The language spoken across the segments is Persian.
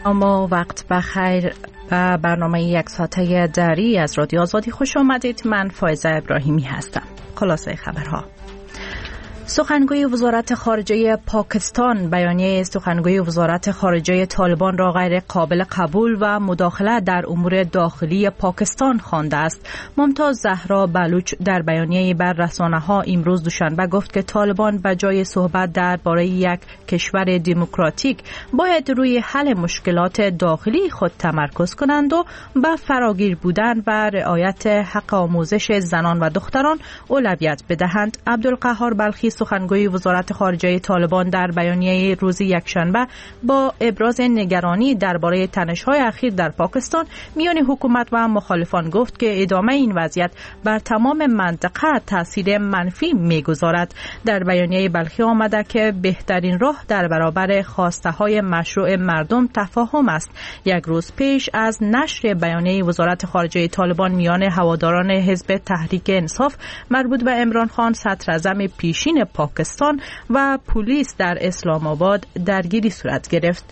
اما وقت بخیر و برنامه یک ساعته دری از رادیو آزادی خوش آمدید. من فائزه ابراهیمی هستم. خلاصه خبرها: سخنگوی وزارت خارجه پاکستان بیانیه سخنگوی وزارت خارجه طالبان را غیر قابل قبول و مداخله در امور داخلی پاکستان خوانده است. ممتاز زهرا بلوچ در بیانیه بر رسانه‌ها امروز دوشنبه گفت که طالبان به جای صحبت درباره یک کشور دموکراتیک باید روی حل مشکلات داخلی خود تمرکز کنند و به فراگیر بودن و رعایت حق آموزش زنان و دختران اولویت بدهند. عبدالقهار بلخی سخنگوی وزارت خارجه طالبان در بیانیه روز یکشنبه با ابراز نگرانی درباره تنش‌های اخیر در پاکستان میان حکومت و مخالفان گفت که ادامه این وضعیت بر تمام منطقه تاثیر منفی می‌گذارد. در بیانیه بلخی آمده که بهترین راه در برابر خواسته‌های مشروع مردم تفاهم است. یک روز پیش از نشر بیانیه وزارت خارجه طالبان میان هواداران حزب تحریک انصاف مربوط به عمران خان صدراعظم پیشین پاکستان و پلیس در اسلام آباد درگیری صورت گرفت.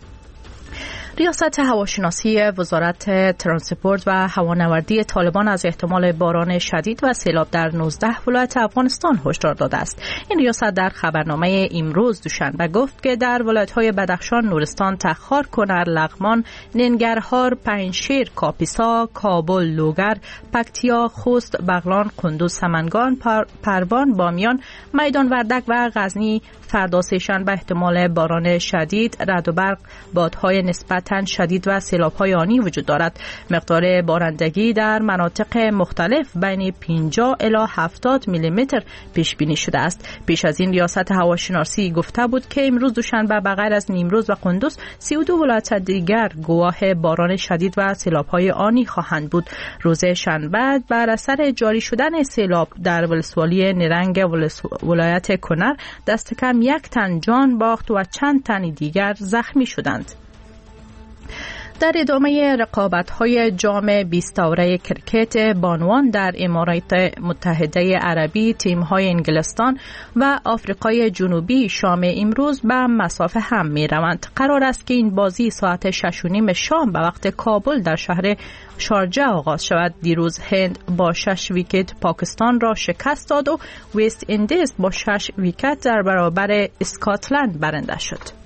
ریاست هواشناسی وزارت ترانسپورت و هوانوردی طالبان از احتمال باران شدید و سیلاب در 19 ولایت افغانستان هشدار داده است. این ریاست در خبرنامه امروز دوشنبه گفت که در ولایت‌های بدخشان، نورستان، تخار، کنر، لغمان، ننگرهار، پنجشیر، کاپیسا، کابل، لوگر، پکتیا، خوست، بغلان، قندوز، سمنگان، پروان، بامیان، میدان وردک و غزنی فردا سه‌شنبه احتمال باران شدید، رعد و برق، بادهای نسبتاً شدید و سیلاب‌های آنی وجود دارد. مقدار بارندگی در مناطق مختلف بین 50 الی 70 میلیمتر پیش بینی شده است. پیش از این ریاست هواشناسی گفته بود که امروز دوشنبه بغیر از نیمروز و قندوز 32 ولایت دیگر گواه باران شدید و سیلاب‌های آنی خواهند بود. روز شنبه بر اثر جاری شدن سیلاب در ولسوالی نرنگ ولایت کنر دست کم 1 تن جان باخت و چند تن دیگر زخمی شدند. در ادامه رقابت‌های جام 20 دوره کرکت بانوان در امارات متحده عربی، تیم‌های انگلستان و آفریقای جنوبی شام امروز به مسافه هم می‌روند. قرار است که این بازی ساعت 6:30 شام به وقت کابل در شهر شارجه آغاز شود. دیروز هند با 6 ویکت پاکستان را شکست داد و وست اندیز با 6 ویکت در برابر اسکاتلند برنده شد.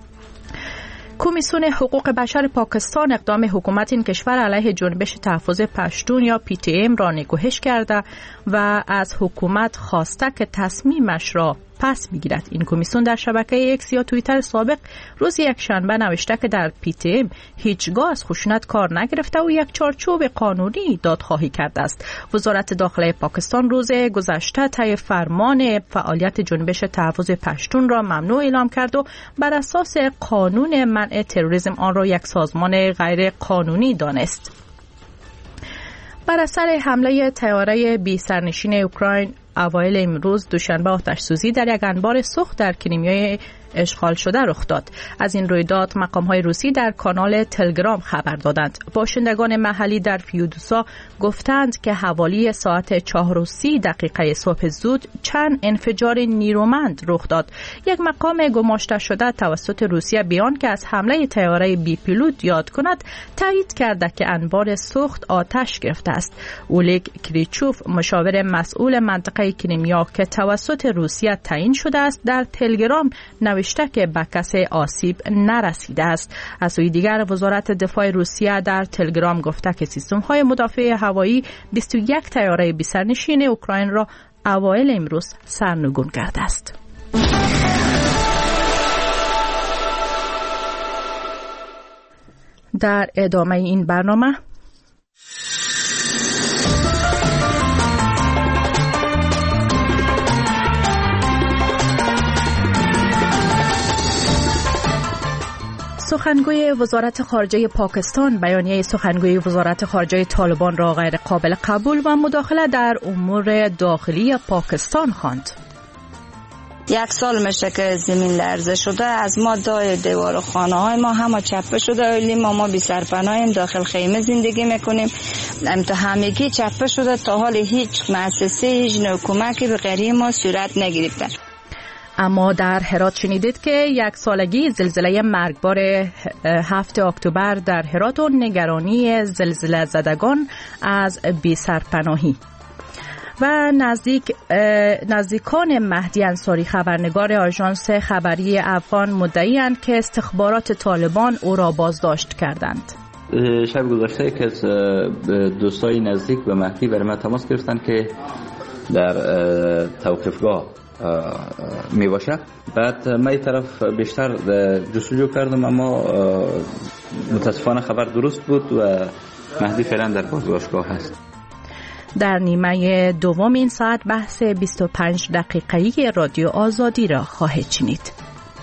کمیسیون حقوق بشر پاکستان اقدام حکومت این کشور علیه جنبش تحفظ پشتون یا PTM را نگوهش کرده و از حکومت خواسته که تصمیمش را پس بگیرد. این کمیسیون در شبکه اکس یا توییتر سابق روز یکشنبه نوشته که در PTM هیچگاه از خشونت کار نگرفته و یک چارچوب قانونی دادخواهی کرده است. وزارت داخله پاکستان روز گذشته طی فرمان فعالیت جنبش تحفظ پشتون را ممنوع اعلام کرد و بر اساس قانون منع تروریسم آن را یک سازمان غیر قانونی دانست. بر اثر حمله طیاره بی سرنشین اوکراین اوایل امروز دوشنبه آتش‌سوزی در یک انبار سوخت در کریمیا اشغال شده رخ داد. از این رویداد مقام‌های روسی در کانال تلگرام خبر دادند. باشندگان محلی در فیودوسا گفتند که حوالی ساعت 4:30 صبح زود چند انفجار نیرومند رخ داد. یک مقام گماشته شده توسط روسیه بیان که از حمله طیاره بی پیلوت یاد کند تایید کرده که انبار سوخت آتش گرفته است. اولگ کریچوف مشاور مسئول منطقه کریمیا که توسط روسیه تعیین شده است در تلگرام نوشته که به کسی آسیب نرسیده است. از سوی دیگر وزارت دفاع روسیه در تلگرام گفته که سیستم‌های مدافع هوایی 21 طیاره بی سرنشین اوکراین را اوایل امروز سرنگون کرده است. در ادامه این برنامه سخنگوی وزارت خارجه پاکستان بیانیه سخنگوی وزارت خارجه طالبان را غیر قابل قبول و مداخله در امور داخلی پاکستان خواند. 1 سال میشه که زمین لرزه شده، از ما دای دیوار خانه های ما همه چپه شده، ولی ما بی سرپناهیم، داخل خیمه زندگی میکنیم. همگی چپه شده، تا حال هیچ مؤسسه هیچ نوع کمکی به غریب ما صورت نگرفته. اما در هرات شنیدید که 1 سالگی زلزله مرگبار 7 اکتبر در هرات و نگرانی زلزله زدگان از بی‌سرپناهی. و نزدیکان مهدی انصاری خبرنگار آژانس خبری افغان مدعی‌اند که استخبارات طالبان او را بازداشت کردند. شب گذشته که از دوستای نزدیک به مهدی برای من تماس گرفتن که در توقیفگاه می باشه. بعد من طرف بیشتر جستجو کردم، اما متاسفانه خبر درست بود و مهدی فعلا در بازداشتگاه هست. در نیمه دوم این ساعت بحث 25 دقیقه‌ای رادیو آزادی را خواهید شنید.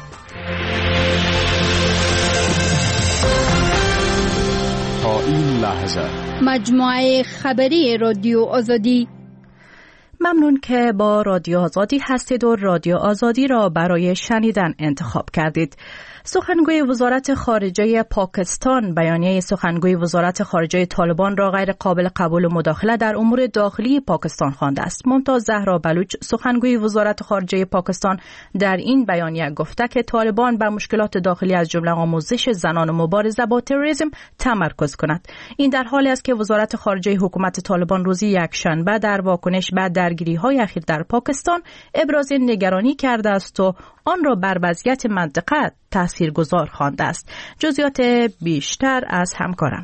تا این لحظه مجموعه خبری رادیو آزادی. ممنون که با رادیو آزادی هستید و رادیو آزادی را برای شنیدن انتخاب کردید. سخنگوی وزارت خارجه پاکستان بیانیه سخنگوی وزارت خارجه طالبان را غیر قابل قبول و مداخله در امور داخلی پاکستان خوانده است. ممتاز زهرا بلوچ سخنگوی وزارت خارجه پاکستان در این بیانیه گفته که طالبان بر مشکلات داخلی از جمله آموزش زنان و مبارزه با تروریسم تمرکز کند. این در حالی است که وزارت خارجه حکومت طالبان روز یکشنبه در واکنش به درگیری‌های اخیر در پاکستان ابراز نگرانی کرده است و آن را بر وضعیت منطقه تاثیرگذار خوانده است. جزئیات بیشتر از همکارم.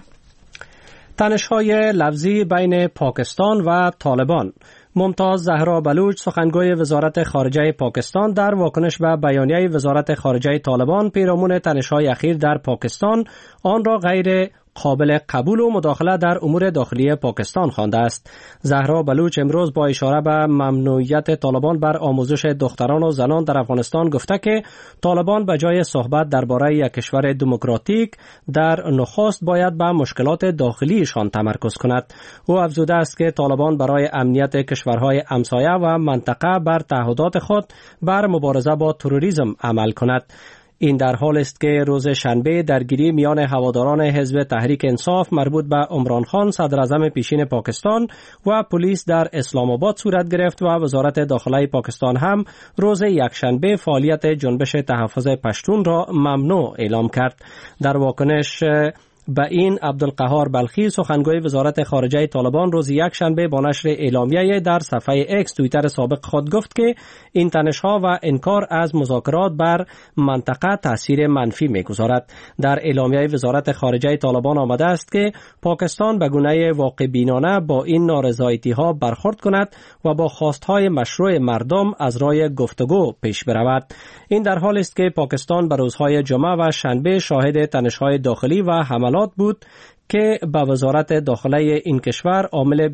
تنش‌های لفظی بین پاکستان و طالبان. ممتاز زهرا بلوچ سخنگوی وزارت خارجه پاکستان در واکنش به بیانیه وزارت خارجه طالبان پیرامون تنش‌های اخیر در پاکستان آن را غیر قابل قبول و مداخله در امور داخلی پاکستان خوانده است. زهرا بلوچ امروز با اشاره به ممنوعیت طالبان بر آموزش دختران و زنان در افغانستان گفته که طالبان به جای صحبت درباره یک کشور دموکراتیک در نخست باید به مشکلات داخلیشان تمرکز کند. او افزوده است که طالبان برای امنیت کشورهای همسایه و منطقه بر تعهدات خود بر مبارزه با تروریسم عمل کند. این در حال است که روز شنبه درگیری میان هواداران حزب تحریک انصاف مربوط به عمران خان صدر اعظم پیشین پاکستان و پلیس در اسلام آباد صورت گرفت و وزارت داخله پاکستان هم روز یکشنبه فعالیت جنبش تحفظ پشتون را ممنوع اعلام کرد. در واکنش به این عبدالقهار بلخی سخنگوی وزارت خارجه طالبان روز یکشنبه با نشر اعلامیه در صفحه اکس توییتر سابق خود گفت که این تنش‌ها و انکار از مذاکرات بر منطقه تاثیر منفی می‌گذارد. در اعلامیه وزارت خارجه طالبان آمده است که پاکستان به گونه واقع بینانه با این نارضایتی‌ها برخورد کند و با خواست‌های مشروع مردم از راه گفتگو پیش برود. این در حال است که پاکستان به روزهای جمعه و شنبه شاهد تنش‌های داخلی و حملات بود که به وزارت داخله این کشور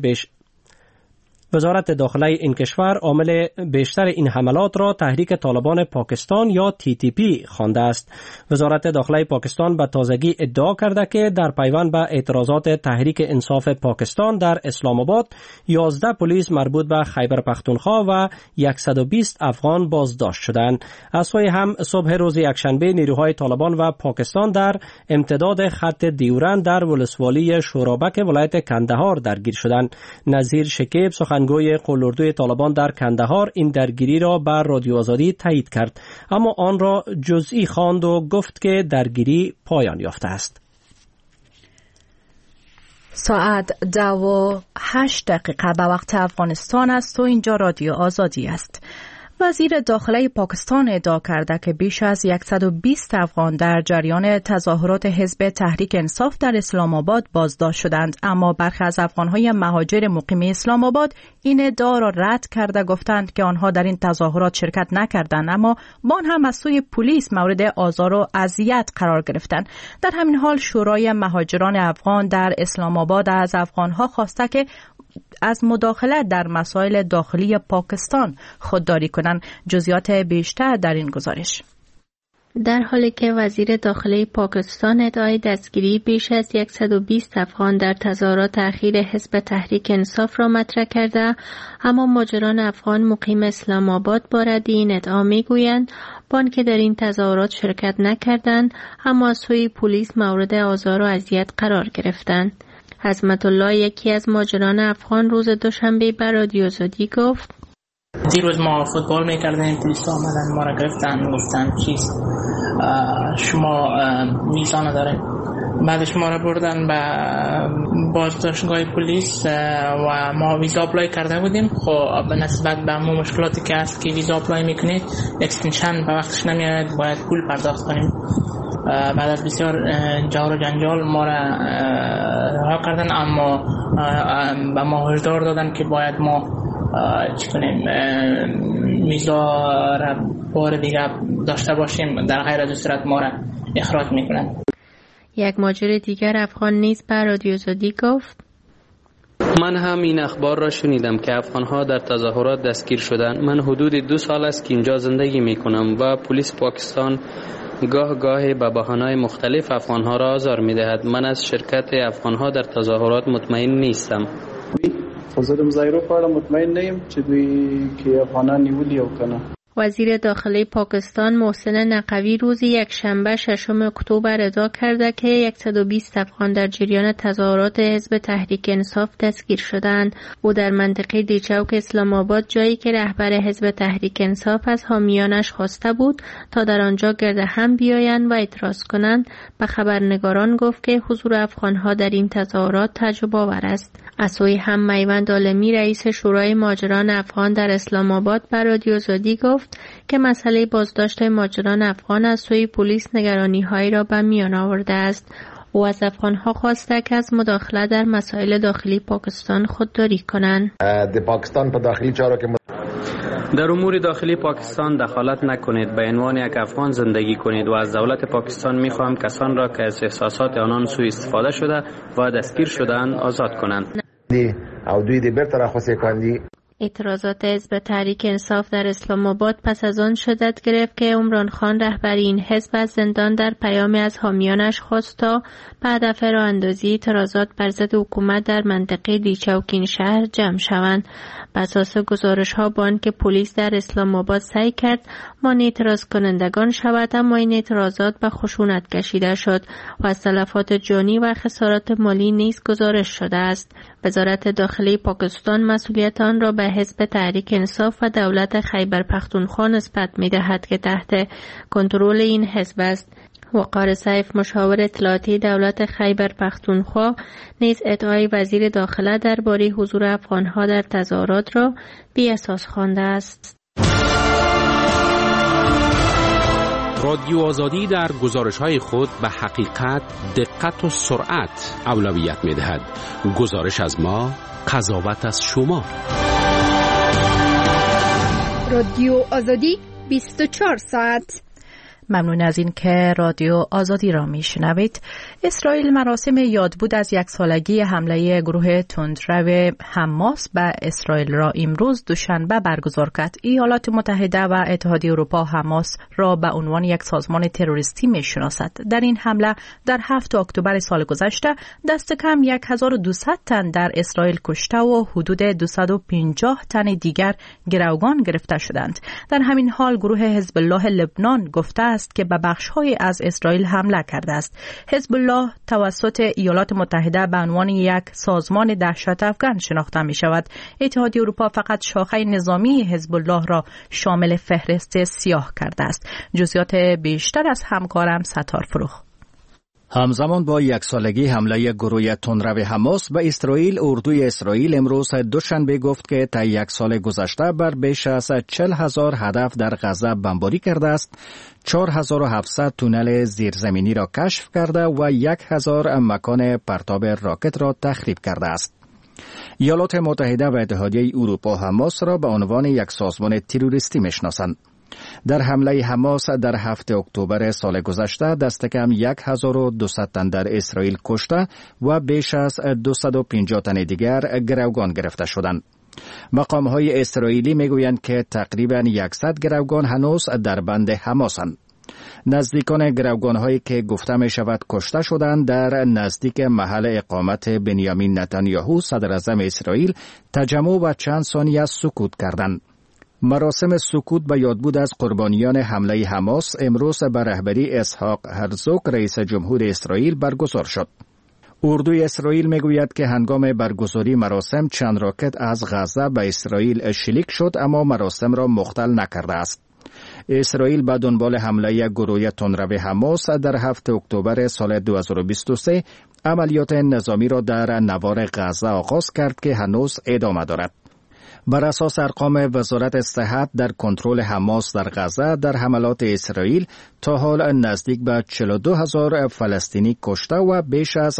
عامل بیشتر این حملات را تحریک طالبان پاکستان یا TTP خوانده است. وزارت داخله پاکستان به تازگی ادعا کرده که در پیوند به اعتراضات تحریک انصاف پاکستان در اسلام آباد 11 پلیس مربوط به خیبر پختونخوا و 120 افغان بازداشت شدند. از سوی هم صبح روز یکشنبه نیروهای طالبان و پاکستان در امتداد خط دیورند در ولسوالی شورابک ولایت کندهار درگیر شدند. نظیر شکیب سخنگوی قلدروی طالبان در کندهار این درگیری را بر رادیو آزادی تایید کرد، اما آن را جزئی خواند و گفت که درگیری پایان یافته است. ساعت 2:08 به وقت افغانستان است و اینجا رادیو آزادی است. وزیر داخله پاکستان ادعا کرده که بیش از 120 افغان در جریان تظاهرات حزب تحریک انصاف در اسلام آباد بازداشت شدند، اما برخی از افغان‌های مهاجر مقیم اسلام آباد این ادعا را رد کرده گفتند که آنها در این تظاهرات شرکت نکردند، اما با آن هم از سوی پلیس مورد آزار و اذیت قرار گرفتند. در همین حال شورای مهاجران افغان در اسلام آباد از افغان‌ها خواسته که از مداخله در مسائل داخلی پاکستان خودداری کنند. جزئیات بیشتر در این گزارش. در حالی که وزیر داخلی پاکستان ادعای دستگیری بیش از 120 افغان در تظاهرات اخیر حزب تحریک انصاف را مطرح کرده، اما مهاجران افغان مقیم اسلام آباد با رد این ادعا میگویند با آنکه در این تظاهرات شرکت نکردند، اما از سوی پلیس مورد آزار و اذیت قرار گرفتند. عظمت الله یکی از مهاجران افغان روز دوشنبه بر رادیو آزادی گفت: دیروز ما فوتبال میکردیم، پلیس آمدن ما را گرفتن، گفتن چیز شما ویزا ندارین. بعدش ما را بردن به بازداشتگاه پلیس و ما ویزا اپلای کرده بودیم. خب به نسبت به همون مشکلاتی که هست که ویزا اپلای میکنید اکستنشن به وقتش نمیاد، باید پول پرداخت کنیم. بعد از بسیار جور و جنجال ما را رها کردن، اما به ما هشدار دادن که باید ما چی کنیم، ویزا را بار دیگه داشته باشیم، در غیر از این صورت ما را اخراج میکنن. یک ماجر دیگر افغان نیز به رادیو آزادی گفت: من هم این اخبار را شنیدم که افغان‌ها در تظاهرات دستگیر شدند. من حدود 2 سال است که اینجا زندگی میکنم و پلیس پاکستان گاه به بهانه‌های مختلف افغان‌ها را آزار می‌دهد. من از شرکت افغان‌ها در تظاهرات مطمئن نیستم. خود مظاهره په اړه مطمئن نیم چې دوی کې افغانان نیولي او کنه. وزیر داخلی پاکستان محسن نقوی روز یکشنبه 6 اکتبر ادعا کرده که 120 افغان در جریان تظاهرات حزب تحریک انصاف دستگیر شدند. او در منطقه دیچوک اسلام آباد، جایی که رهبر حزب تحریک انصاف از حامیانش خواسته بود تا در آنجا گرد هم بیایند و اعتراض کنند، به خبرنگاران گفت که حضور افغانها در این تظاهرات تعجب آور است. از سوی هم میوند عالمی، رئیس شورای مهاجران افغان در اسلام آباد، به رادیو آزادی گفت که مسئله بازداشت مهاجران افغان از سوی پلیس نگرانی‌هایی را به میان آورده است. او از افغان‌ها خواسته که از مداخله در مسائل داخلی پاکستان خودداری کنند. در امور داخلی پاکستان دخالت نکنید، به عنوان یک افغان زندگی کنید و از دولت پاکستان می‌خواهم کسان را که از احساسات آنان سوء استفاده شده و دستگیر شده‌اند آزاد کنند. اعتراضات حزب تحریک انصاف در اسلام آباد پس از آن شدت گرفت که عمران خان، رهبر این حزب، از زندان در پیامی از حامیانش خواست تا به هدف راه اندازی اعتراضات بر ضد حکومت در منطقه دیچوکین شهر جمع شوند. بر اساس گزارش‌ها با آنکه پلیس در اسلام آباد سعی کرد مانع اعتراض کنندگان شود، اما این اعتراضات به خشونت کشیده شد و از تلفات جانی و خسارات مالی نیز گزارش شده است. وزارت داخلی پاکستان مسئولیت آن را به حزب تحریک انصاف و دولت خیبر پختونخوا نسبت می‌دهد که تحت کنترل این حزب است. وقار سیف، مشاور اطلاعاتی دولت خیبر پختونخوا، نیز ادعای وزیر داخله درباره حضور افغان‌ها در تظاهرات را بی اساس خوانده است. رادیو آزادی در گزارش‌های خود به حقیقت، دقت و سرعت اولویت می‌دهد. گزارش از ما، قضاوت از شما. رادیو آزادی 24 ساعت. ممنون از این که رادیو آزادی را میشنوید. اسرائیل مراسم یادبود از 1 سالگی حمله گروه تندرو حماس به اسرائیل را امروز دوشنبه برگزار کرد. ایالات متحده و اتحادیه اروپا حماس را به عنوان یک سازمان تروریستی میشناسد. در این حمله در 7 اکتبر سال گذشته دست کم 1200 تن در اسرائیل کشته و حدود 250 تن دیگر گروگان گرفته شدند. در همین حال گروه حزب الله لبنان گفته است که به بخش‌های از اسرائیل حمله کرده است. حزب الله توسط ایالات متحده به عنوان یک سازمان دهشت افکن شناخته می شود. اتحادیه اروپا فقط شاخه نظامی حزب الله را شامل فهرست سیاه کرده است. جزئیات بیشتر از همکارم ستار فروخ. همزمان با 1 سالگی حمله گروه تندرو حماس به اسرائیل، اردوی اسرائیل امروز دوشنبه گفت که تا 1 سال گذشته بر بیش از 40,000 هدف در غزه بمباری کرده است، 4700 تونل زیرزمینی را کشف کرده و 1000 مکان پرتاب راکت را تخریب کرده است. ایالات متحده و اتحادیه اروپا حماس را به عنوان یک سازمان تروریستی میشناسند. در حمله حماس در 7 اکتبر سال گذشته دست کم 1200 تن در اسرائیل کشته و بیش از 250 تن دیگر گروگان گرفته شدند. مقام‌های اسرائیلی میگویند که تقریباً 100 گروگان هنوز در بند حماسند. نزدیکان گروگان‌هایی که گفته می شود کشته شدند در نزدیک محل اقامت بنیامین نتانیاهو صدر اعظم اسرائیل تجمع و چند ثانیه سکوت کردند. مراسم سکوت به یادبود از قربانیان حمله حماس امروز به رهبری اسحاق هرزوگ رئیس جمهور اسرائیل برگزار شد. اردوی اسرائیل میگوید که هنگام برگزاری مراسم چند راکت از غزه به اسرائیل شلیک شد اما مراسم را مختل نکرده است. اسرائیل به دنبال حمله گروه تندرو حماس در 7 اکتبر سال 2023 عملیات نظامی را در نوار غزه آغاز کرد که هنوز ادامه دارد. بر اساس ارقام وزارت صحت در کنترل حماس در غزه در حملات اسرائیل تا حال نزدیک به 42,000 فلسطینی کشته و بیش از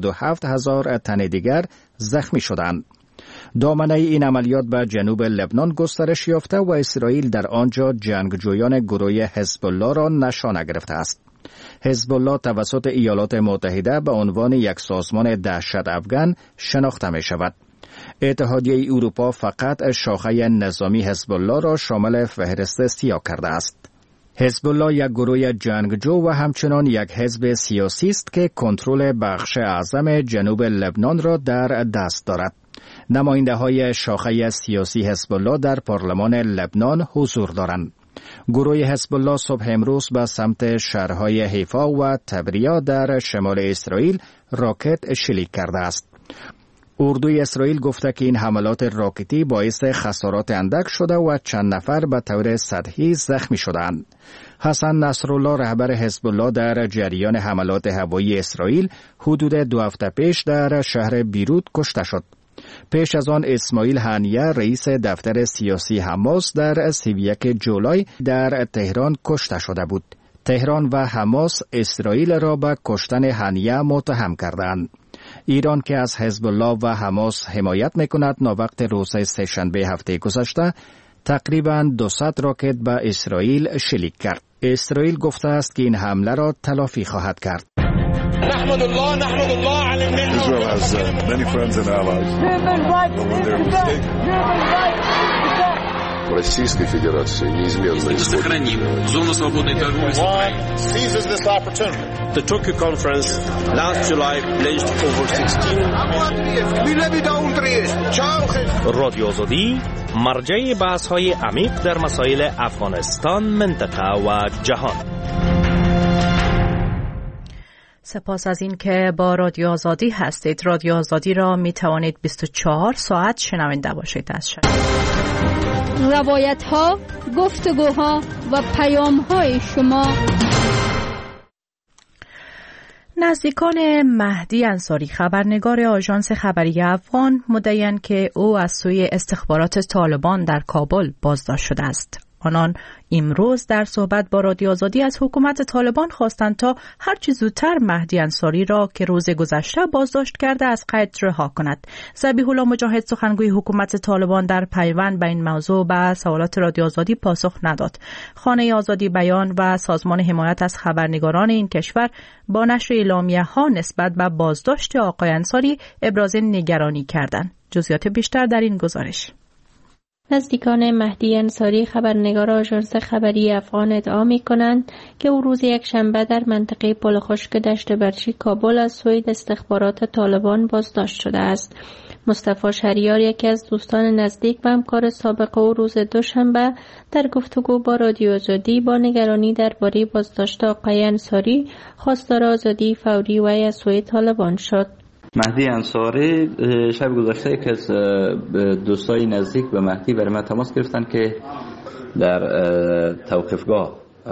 97,000 تن دیگر زخمی شدند. دامنه این عملیات به جنوب لبنان گسترش یافته و اسرائیل در آنجا جنگجویان گروه حزب الله را نشانه گرفته است. حزب الله توسط ایالات متحده به عنوان یک سازمان دهشت افغان شناخته می شود. اتحادیه اروپا فقط شاخه نظامی حزب الله را شامل فهرست سیاه کرده است. حزب الله یک گروه جنگجو و همچنان یک حزب سیاسی است که کنترل بخش اعظم جنوب لبنان را در دست دارد. نماینده های شاخه سیاسی حزب الله در پارلمان لبنان حضور دارند. گروه حزب الله صبح امروز به سمت شهرهای حیفا و تبریا در شمال اسرائیل راکت شلیک کرده است. اردوی اسرائیل گفته که این حملات راکتی باعث خسارات اندک شده و چند نفر به طور سطحی زخمی شدند. حسن نصرالله رهبر حزب الله در جریان حملات هوایی اسرائیل حدود 2 هفته پیش در شهر بیروت کشته شد. پیش از آن اسماعیل هنیه رئیس دفتر سیاسی حماس در 31 جولای در تهران کشته شده بود. تهران و حماس اسرائیل را به کشتن هنیه متهم کردند. ایران که از حزب الله و حماس حمایت میکند ناوقت روز سه‌شنبه هفته گذشته تقریباً 200 راکت به اسرائیل شلیک کرد. اسرائیل گفته است که این حمله را تلافی خواهد کرد. نحمد الله على النعمة. Israel has many friends and allies. Российской Федерации неизменно сохраним зону свободной торговли с Украиной. Seizes this opportunity. The Tokyo conference last July pledged over 16. رادیو آزادی مرجع بحث‌های عمیق در مسائل افغانستان، منطقه و جهان. سپاس از این که با رادیو آزادی هستید. رادیو آزادی را می توانید 24 ساعت شنونده باشید از شب. روایت ها، گفتگوها و پیام های شما. نزدیکان مهدی انصاری خبرنگار آژانس خبری افغان مدعی‌اند که او از سوی استخبارات طالبان در کابل بازداشت شده است. آنان امروز در صحبت با رادیو آزادی از حکومت طالبان خواستند تا هرچه زودتر مهدی انصاری را که روز گذشته بازداشت کرده از قید رها کند. ذبیح الله مجاهد سخنگوی حکومت طالبان در پیوند به این موضوع به سوالات رادیو آزادی پاسخ نداد. خانه آزادی بیان و سازمان حمایت از خبرنگاران این کشور با نشر اعلامیه‌ها نسبت به بازداشت آقای انصاری ابراز نگرانی کردند. جزئیات بیشتر در این گزارش. نزدیکان مهدی انصاری خبرنگار آژانس خبری افغان ادعا می‌کنند که او روز یکشنبه در منطقه پل خشک دشت برچی کابل از سوی استخبارات طالبان بازداشت شده است. مصطفی شهریار یکی از دوستان نزدیک و همکار سابق او روز دوشنبه در گفتگو با رادیو آزادی با نگرانی درباره بازداشت آقای انصاری خواستار آزادی فوری و از سوی طالبان شد. مهدی انصاری شب گذشته که از دوستای نزدیک به مهدی برای من تماس گرفتن که در توقیفگاه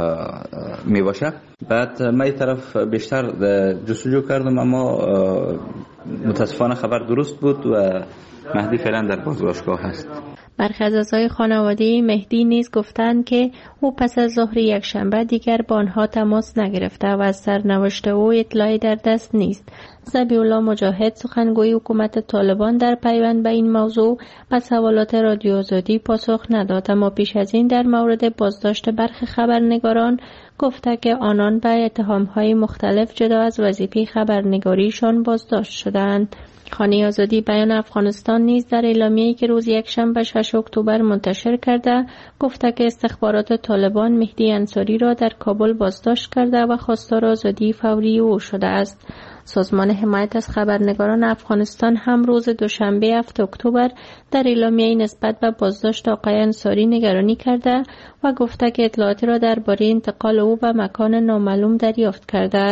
می باشه. بعد من این طرف بیشتر جستجو کردم اما متاسفانه خبر درست بود و مهدی فعلا در بازداشتگاه هست. برخی از اعضای خانواده مهدی نیز گفتند که او پس از ظهر یکشنبه دیگر با آنها تماس نگرفته و از سرنوشت او اطلاعی در دست نیست. ذبیح الله مجاهد سخنگوی حکومت طالبان در پیوند به این موضوع به سوالات رادیو آزادی پاسخ نداد، اما پیش از این در مورد بازداشت برخی خبرنگاران گفته که آنان به اتهام‌های مختلف جدا از وظیفه خبرنگاریشان بازداشت شدند. خانه آزادی بیان افغانستان نیز در اعلامیه‌ای که روز یکشنبه 6 اکتبر منتشر کرده گفته که استخبارات طالبان مهدی انصاری را در کابل بازداشت کرده و خواستار آزادی فوری او شده است. سازمان حمایت از خبرنگاران افغانستان هم روز دوشنبه 7 اکتبر در اعلامیه‌ای نسبت به بازداشت آقای انصاری نگرانی کرده و گفته که اطلاعاتی را درباره انتقال او به مکان نامعلوم دریافت کرده است.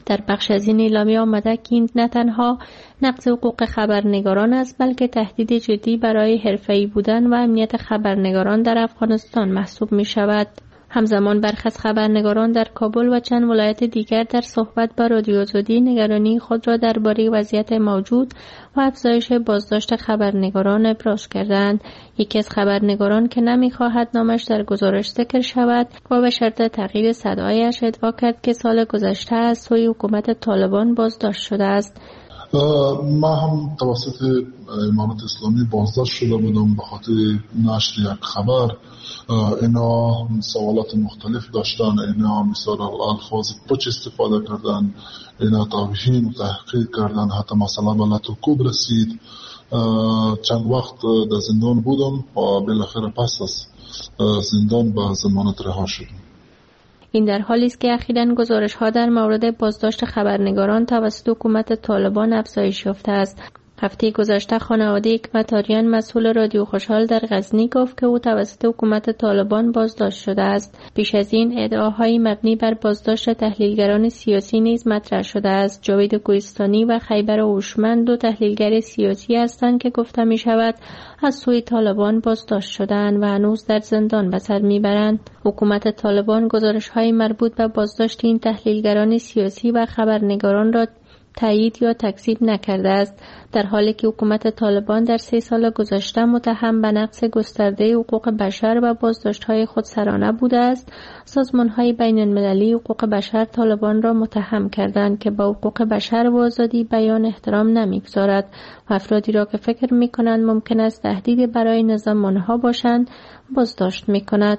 در بخش از این اعلامیه آمده که این نه تنها نقض حقوق خبرنگاران است بلکه تهدید جدی برای حرفه‌ای بودن و امنیت خبرنگاران در افغانستان محسوب می شود. همزمان برخی از خبرنگاران در کابل و چند ولایت دیگر در صحبت با رادیو آزادی نگرانی خود را درباره وضعیت موجود و افزایش بازداشت خبرنگاران ابراز کردند. یکی از خبرنگاران که نمی‌خواهد نامش در گزارش ذکر شود و به شرط تغییر صدایش ادعا کرد که سال گذشته از سوی حکومت طالبان بازداشت شده است. ما هم توسط امارت اسلامی بازداشت شده بودم به خاطر نشر یک خبر. اینا سوالات مختلف داشتن، اینا مثلا الفاظ پچ استفاده کردن، اینا توهین و تحقیر کردن، حتی مثلا به لطوکوب رسید. چند وقت در زندان بودم و بالاخره پس از زندان به ضمانت رها شدم. این در حالی است که اخیراً گزارش‌ها در مورد بازداشت خبرنگاران توسط حکومت طالبان افزایش یافته است. هفته گذشته خانواده حکمت آریان مسئول رادیو خوشحال در غزنی گفت که او توسط حکومت طالبان بازداشت شده است. پیش از این ادعاهای مبنی بر بازداشت تحلیلگران سیاسی نیز مطرح شده است. جاوید کوهستانی و خیبر هوشمند دو تحلیلگر سیاسی هستند که گفته می شود از سوی طالبان بازداشت شدند و هنوز در زندان به سر میبرند. حکومت طالبان گزارش‌های مربوط به بازداشت این تحلیلگران سیاسی و خبرنگاران را تایید یا تکذیب نکرده است، در حالی که حکومت طالبان در 3 سال گذشته متهم به نقض گسترده حقوق بشر و بازداشت‌های خودسرانه بوده است. سازمان‌های بین‌المللی حقوق بشر طالبان را متهم کردند که با حقوق بشر و آزادی بیان احترام نمی‌گذارد و افرادی را که فکر می‌کنند ممکن است تهدید برای نظام آنها باشند بازداشت می‌کند.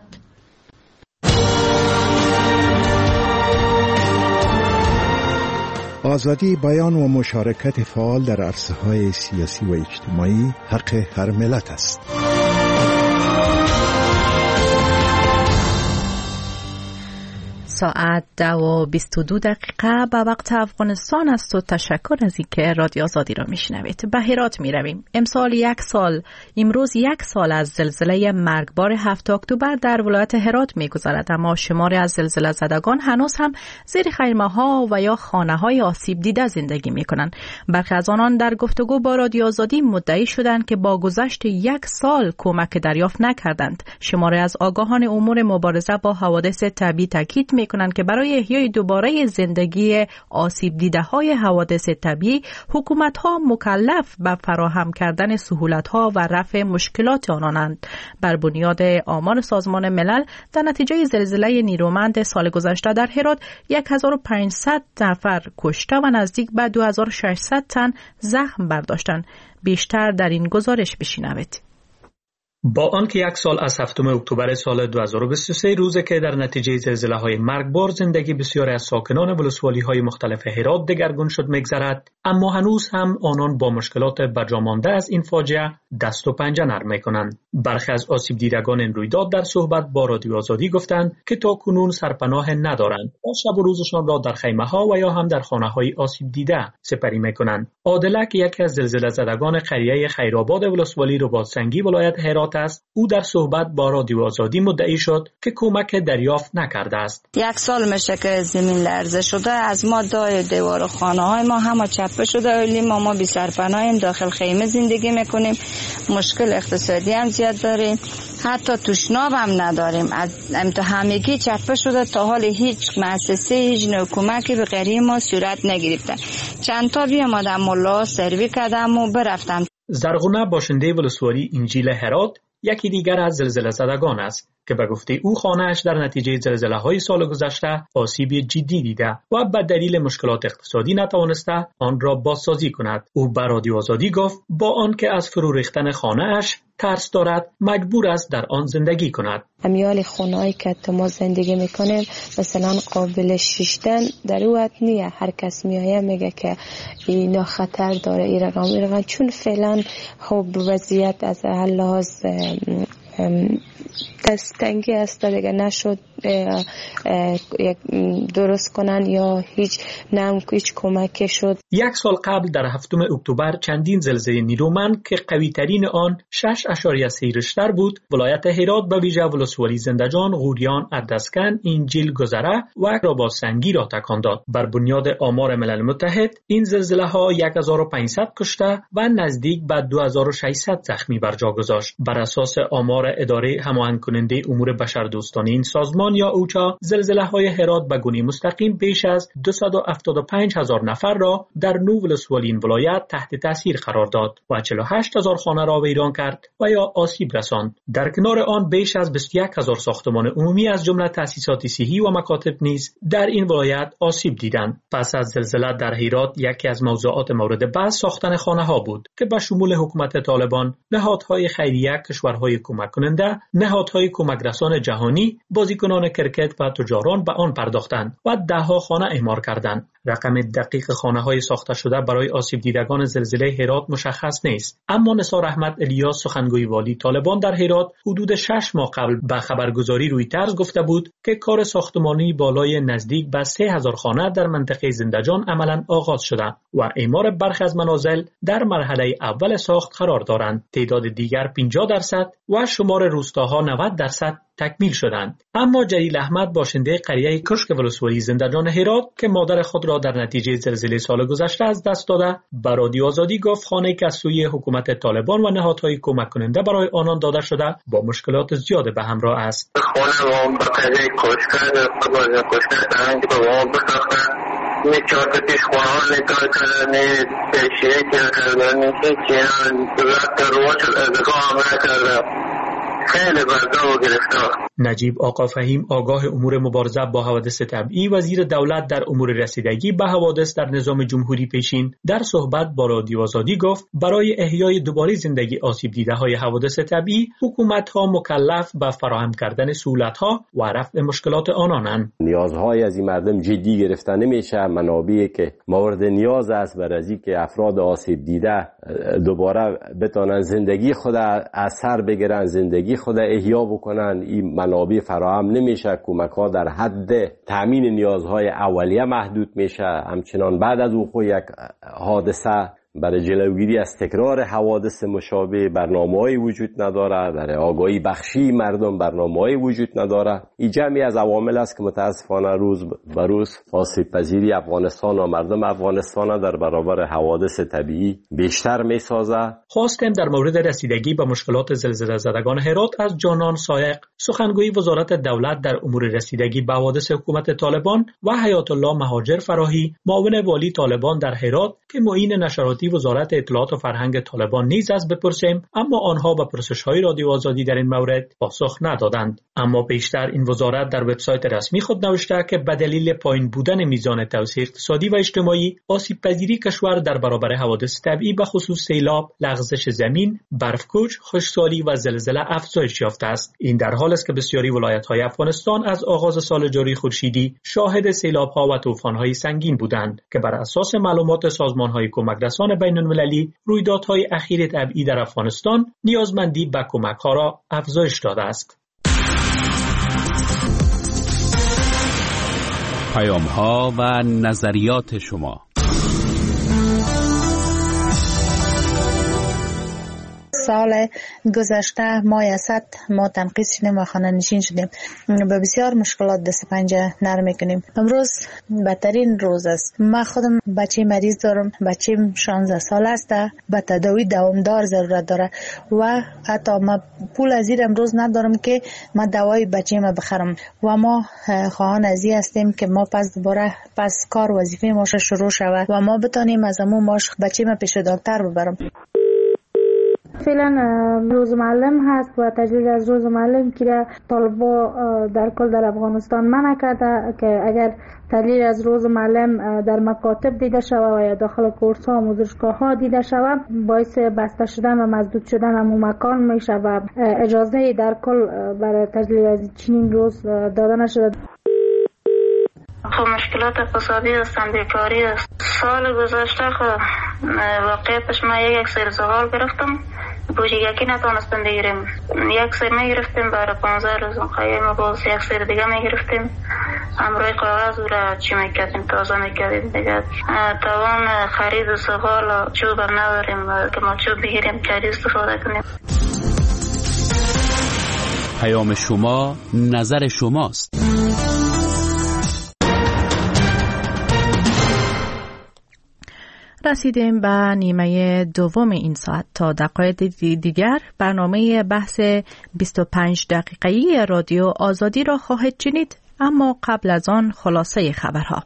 آزادی بیان و مشارکت فعال در عرصه‌های سیاسی و اجتماعی حق هر ملت است. ساعت 10:22 به وقت افغانستان است و تشکر از اینکه رادیو آزادی را میشنوید. به هرات میرویم. امروز یک سال از زلزله مرگبار 7 اکتبر در ولایت هرات میگذرد، اما شماری از زلزله زدگان هنوز هم زیر خیمه‌ها و یا خانه‌های آسیب دیده زندگی میکنند. برخی از آنان در گفتگو با رادیو آزادی مدعی شدند که با گذشت یک سال کمک دریافت نکردند. شماری از آگاهان امور مبارزه با حوادث طبیعی تاکید میکنند که برای احیای دوباره زندگی آسیب دیده های حوادث طبیعی حکومت ها مکلف به فراهم کردن سهولت ها و رفع مشکلات آنانند. بر بنیاد آمار سازمان ملل در نتیجه زلزله نیرومند سال گذشته در هرات 1500 نفر کشته و نزدیک به 2600 تن زخم برداشتند. بیشتر در این گزارش بشنوید. با آنکه یک سال از 7 اکتبر سال 2023 روزی که در نتیجه زلزله‌های مرگبار زندگی بسیاری از ساکنان ولسوالی‌های مختلف هرات دگرگون شد می‌گذرد، اما هنوز هم آنان با مشکلات برجامانده از این فاجعه دست و پنجه نرم می‌کنند. برخی از آسیب دیدگان این رویداد در صحبت با رادیو آزادی گفتند که تاکنون سرپناه ندارند و شب و روزشان را در خیمه‌ها و یا هم در خانه‌های آسیب دیده سپری می‌کنند. عادلک یکی از زلزله زدگان قریه خیرآباد ولسوالی رباط‌سنگی ولایت هرات است. او در صحبت با رادیو آزادی مدعی شد که کمک دریافت نکرده است. 1 سال میشه که زمین لرزه شده، از ما دای دیوار خانه های ما همه چپه شده، ولی ما بی سرپناهیم، داخل خیمه زندگی میکنیم، مشکل اقتصادی هم زیاد داریم، حتی تشناب هم نداریم. از همگی چپه شده، تا حال هیچ مؤسسه هیچ نوع کمکی به غریه ما صورت نگرفته. چند تا بیامدم ملا سروی کردم و برفتم. زرغونه باشنده ولسوالی انجیل هرات یکی دیگر از زلزله زدگان است که به گفته او خانه‌اش در نتیجه زلزله‌های سال گذشته آسیب جدی دیده و به دلیل مشکلات اقتصادی نتوانسته آن را بازسازی کند. او به رادیو آزادی گفت با آنکه از فرو ریختن خانه‌اش ترس دارد، مجبور است در آن زندگی کند. امیال خونه‌ای که ما زندگی میکنیم مثلا قابل شیشتن در اوت نیه. هر کس میایه میگه که اینا خطر داره، ایران چون فعلا خب وضعیت از لحاظ دستنگی است دیگه، نشد درست کنن یا هیچ کمک شد. یک سال قبل در 7 اکتبر چندین زلزله نیرومند که قوی ترین آن 6.3 ریشتر بود ولایت هرات به ویژه ولسوالی زندجان، غوریان، ادسکن، انجیل، گذره و راباسنگی را تکان داد. بر بنیاد آمار ملل متحد این زلزله ها 1500 کشته و نزدیک به 2600 زخمی بر جا گذاشت. بر اساس آمار اداره هماهنگ کننده امور بشردوستانه این سازمان یا اوچا، زلزله های هرات به گونه مستقیم بیش از 275,000 نفر را در 9 ولسوالی این ولایت تحت تاثیر قرار داد و 48,000 خانه را ویران کرد و یا آسیب رساند. در کنار آن بیش از 21,000 ساختمان عمومی از جمله تأسیسات صحی و مکاتب نیز در این ولایت آسیب دیدند. پس از زلزله در هرات یکی از موضوعات مورد بحث ساختن خانه ها بود که به شمول حکومت طالبان، نهادهای خیریه، کشورهای کمک کننده، نهادهای کمک رسان جهانی، بازیکنان کرکت و تجاران به آن پرداختند و دهها خانه اعمار کردند. رقم دقیق خانه‌های ساخته شده برای آسیب دیدگان زلزله هرات مشخص نیست، اما نثار احمد الیاس سخنگوی والی طالبان در هرات حدود 6 ماه قبل به خبرگزاری رویترز گفته بود که کار ساختمانی بالای نزدیک به 3000 خانه در منطقه زندجان عملاً آغاز شده و اعمار برخی از منازل در مرحله اول ساخت قرار دارند. تعداد دیگر 50% و شمار روستاها 90% تکمیل شدند. اما جلیل احمد باشنده قریه کشک ولسوالی زندجان هرات که مادر خود را در نتیجه زلزله سال گذشته از دست داده، به رادیو آزادی گفت خانه‌ای که از سوی حکومت طالبان و نهادهای کمک کننده برای آنان داده شده با مشکلات زیاد به همراه است. خانه ما به قریه کشک در کشک که با ما بساختن می 4 تا پیش خونه ها نگاه کردن، پیشیه کردن، هیچی دولت رواج ازگاه هم نکردن. خیلی برده و گرفتار. نجیب آقا فهیم آگاه امور مبارزه با حوادث طبیعی، وزیر دولت در امور رسیدگی به حوادث در نظام جمهوری پیشین، در صحبت با رادیو آزادی گفت برای احیای دوباره زندگی آسیب دیده های حوادث طبیعی حکومت ها مکلف به فراهم کردن سهولت ها و رفع مشکلات آنانند. نیازهای از این مردم جدی گرفته نمیشه. منابعی که مورد نیاز است برای از اینکه افراد آسیب دیده دوباره بتونن زندگی خود از سر بگیرن، زندگی خود احیا بکنن، این منابع فراهم نمیشه. کمک ها در حد تامین نیازهای اولیه محدود میشه. همچنان بعد از وقوع یک حادثه برای جلوگیری از تکرار حوادث مشابه برنامه‌ای وجود نداره، برای آگاهی بخشی مردم برنامه‌ای وجود نداره. این جمعی از عوامل است که متاسفانه روز به روز آسیب پذیری افغانستان و مردم افغانستان در برابر حوادث طبیعی بیشتر می‌سازه. خواستیم در مورد رسیدگی به مشکلات زلزله زدگان هرات از جانان سایق، سخنگوی وزارت دولت در امور رسیدگی به حوادث حکومت طالبان و حیات الله مهاجر فراهی، معاون والی طالبان در هرات که معین نشرات وزارت اطلاعات و فرهنگ طالبان نیز از بپرسیم، اما آنها به پرسش‌های رادیو آزادی در این مورد پاسخ ندادند. اما پیشتر این وزارت در وبسایت رسمی خود نوشته که به دلیل پایین بودن میزان توسعه اقتصادی و اجتماعی، آسیب پذیری کشور در برابر حوادث طبیعی به خصوص سیلاب، لغزش زمین، برفکوچ، خشکسالی و زلزله افزایش یافته است. این در حالی است که بسیاری ولایت‌های افغانستان از آغاز سال جاری خورشیدی شاهد سیلاب‌ها و طوفان‌های سنگین بودند که بر اساس معلومات سازمان‌های کمک رسان بین‌المللی، رویدادهای اخیر طبیعی در افغانستان نیازمندی به کمک‌ها را افزایش داده است. پیام‌ها و نظریات شما. سال گذشته ماه اسد ما تنقیص شدیم و خانه نشین شدیم، به بسیار مشکلات دست پنجه نرم میکنیم. امروز بدترین روز است. من خودم بچه مریض دارم، بچه‌م 16 سال است، به تداوی دوامدار ضرورت داره و حتی من پول از این امروز ندارم که من دوای بچه‌م بخرم و ما خواهان از این هستیم که ما دوباره کار وظیفه ما شروع شود و ما بتونیم از همون ماش بچه‌م پیش دکتر ببرم. فعلا روز معلم هست و تجلیل از روز معلم که طالبا در کل در افغانستان منع کرده که اگر تجلیل از روز معلم در مکاتب دیده شود و یا داخل کورس ها و آموزشگاه ها دیده شود، باعث بسته شدن و مسدود شدن همون مکان میشه و اجازه در کل برای تجلیل از چنین روز داده نشده. خب مشکلات اقتصادی هستن، بیکاری است. سال گذشته خب واقعیتش من یک سری زغال گرفتم بوجیگکی نتونستیم بگیریم. یک سر میگرفتیم برای 15 روز خیلی باز یک سر دیگه میگرفتیم. امروی کاغذ را چی میکردیم تازه میکردیم دیگه. توان خرید و سفال چوب نداریم که ما چوب بگیریم چاری استفاده کنیم. پیام شما نظر شماست. رسیدیم به نیمه دوم این ساعت. تا دقایق دیگر برنامه بحث 25 دقیقه‌ای رادیو آزادی را خواهید شنید، اما قبل از آن خلاصه خبرها.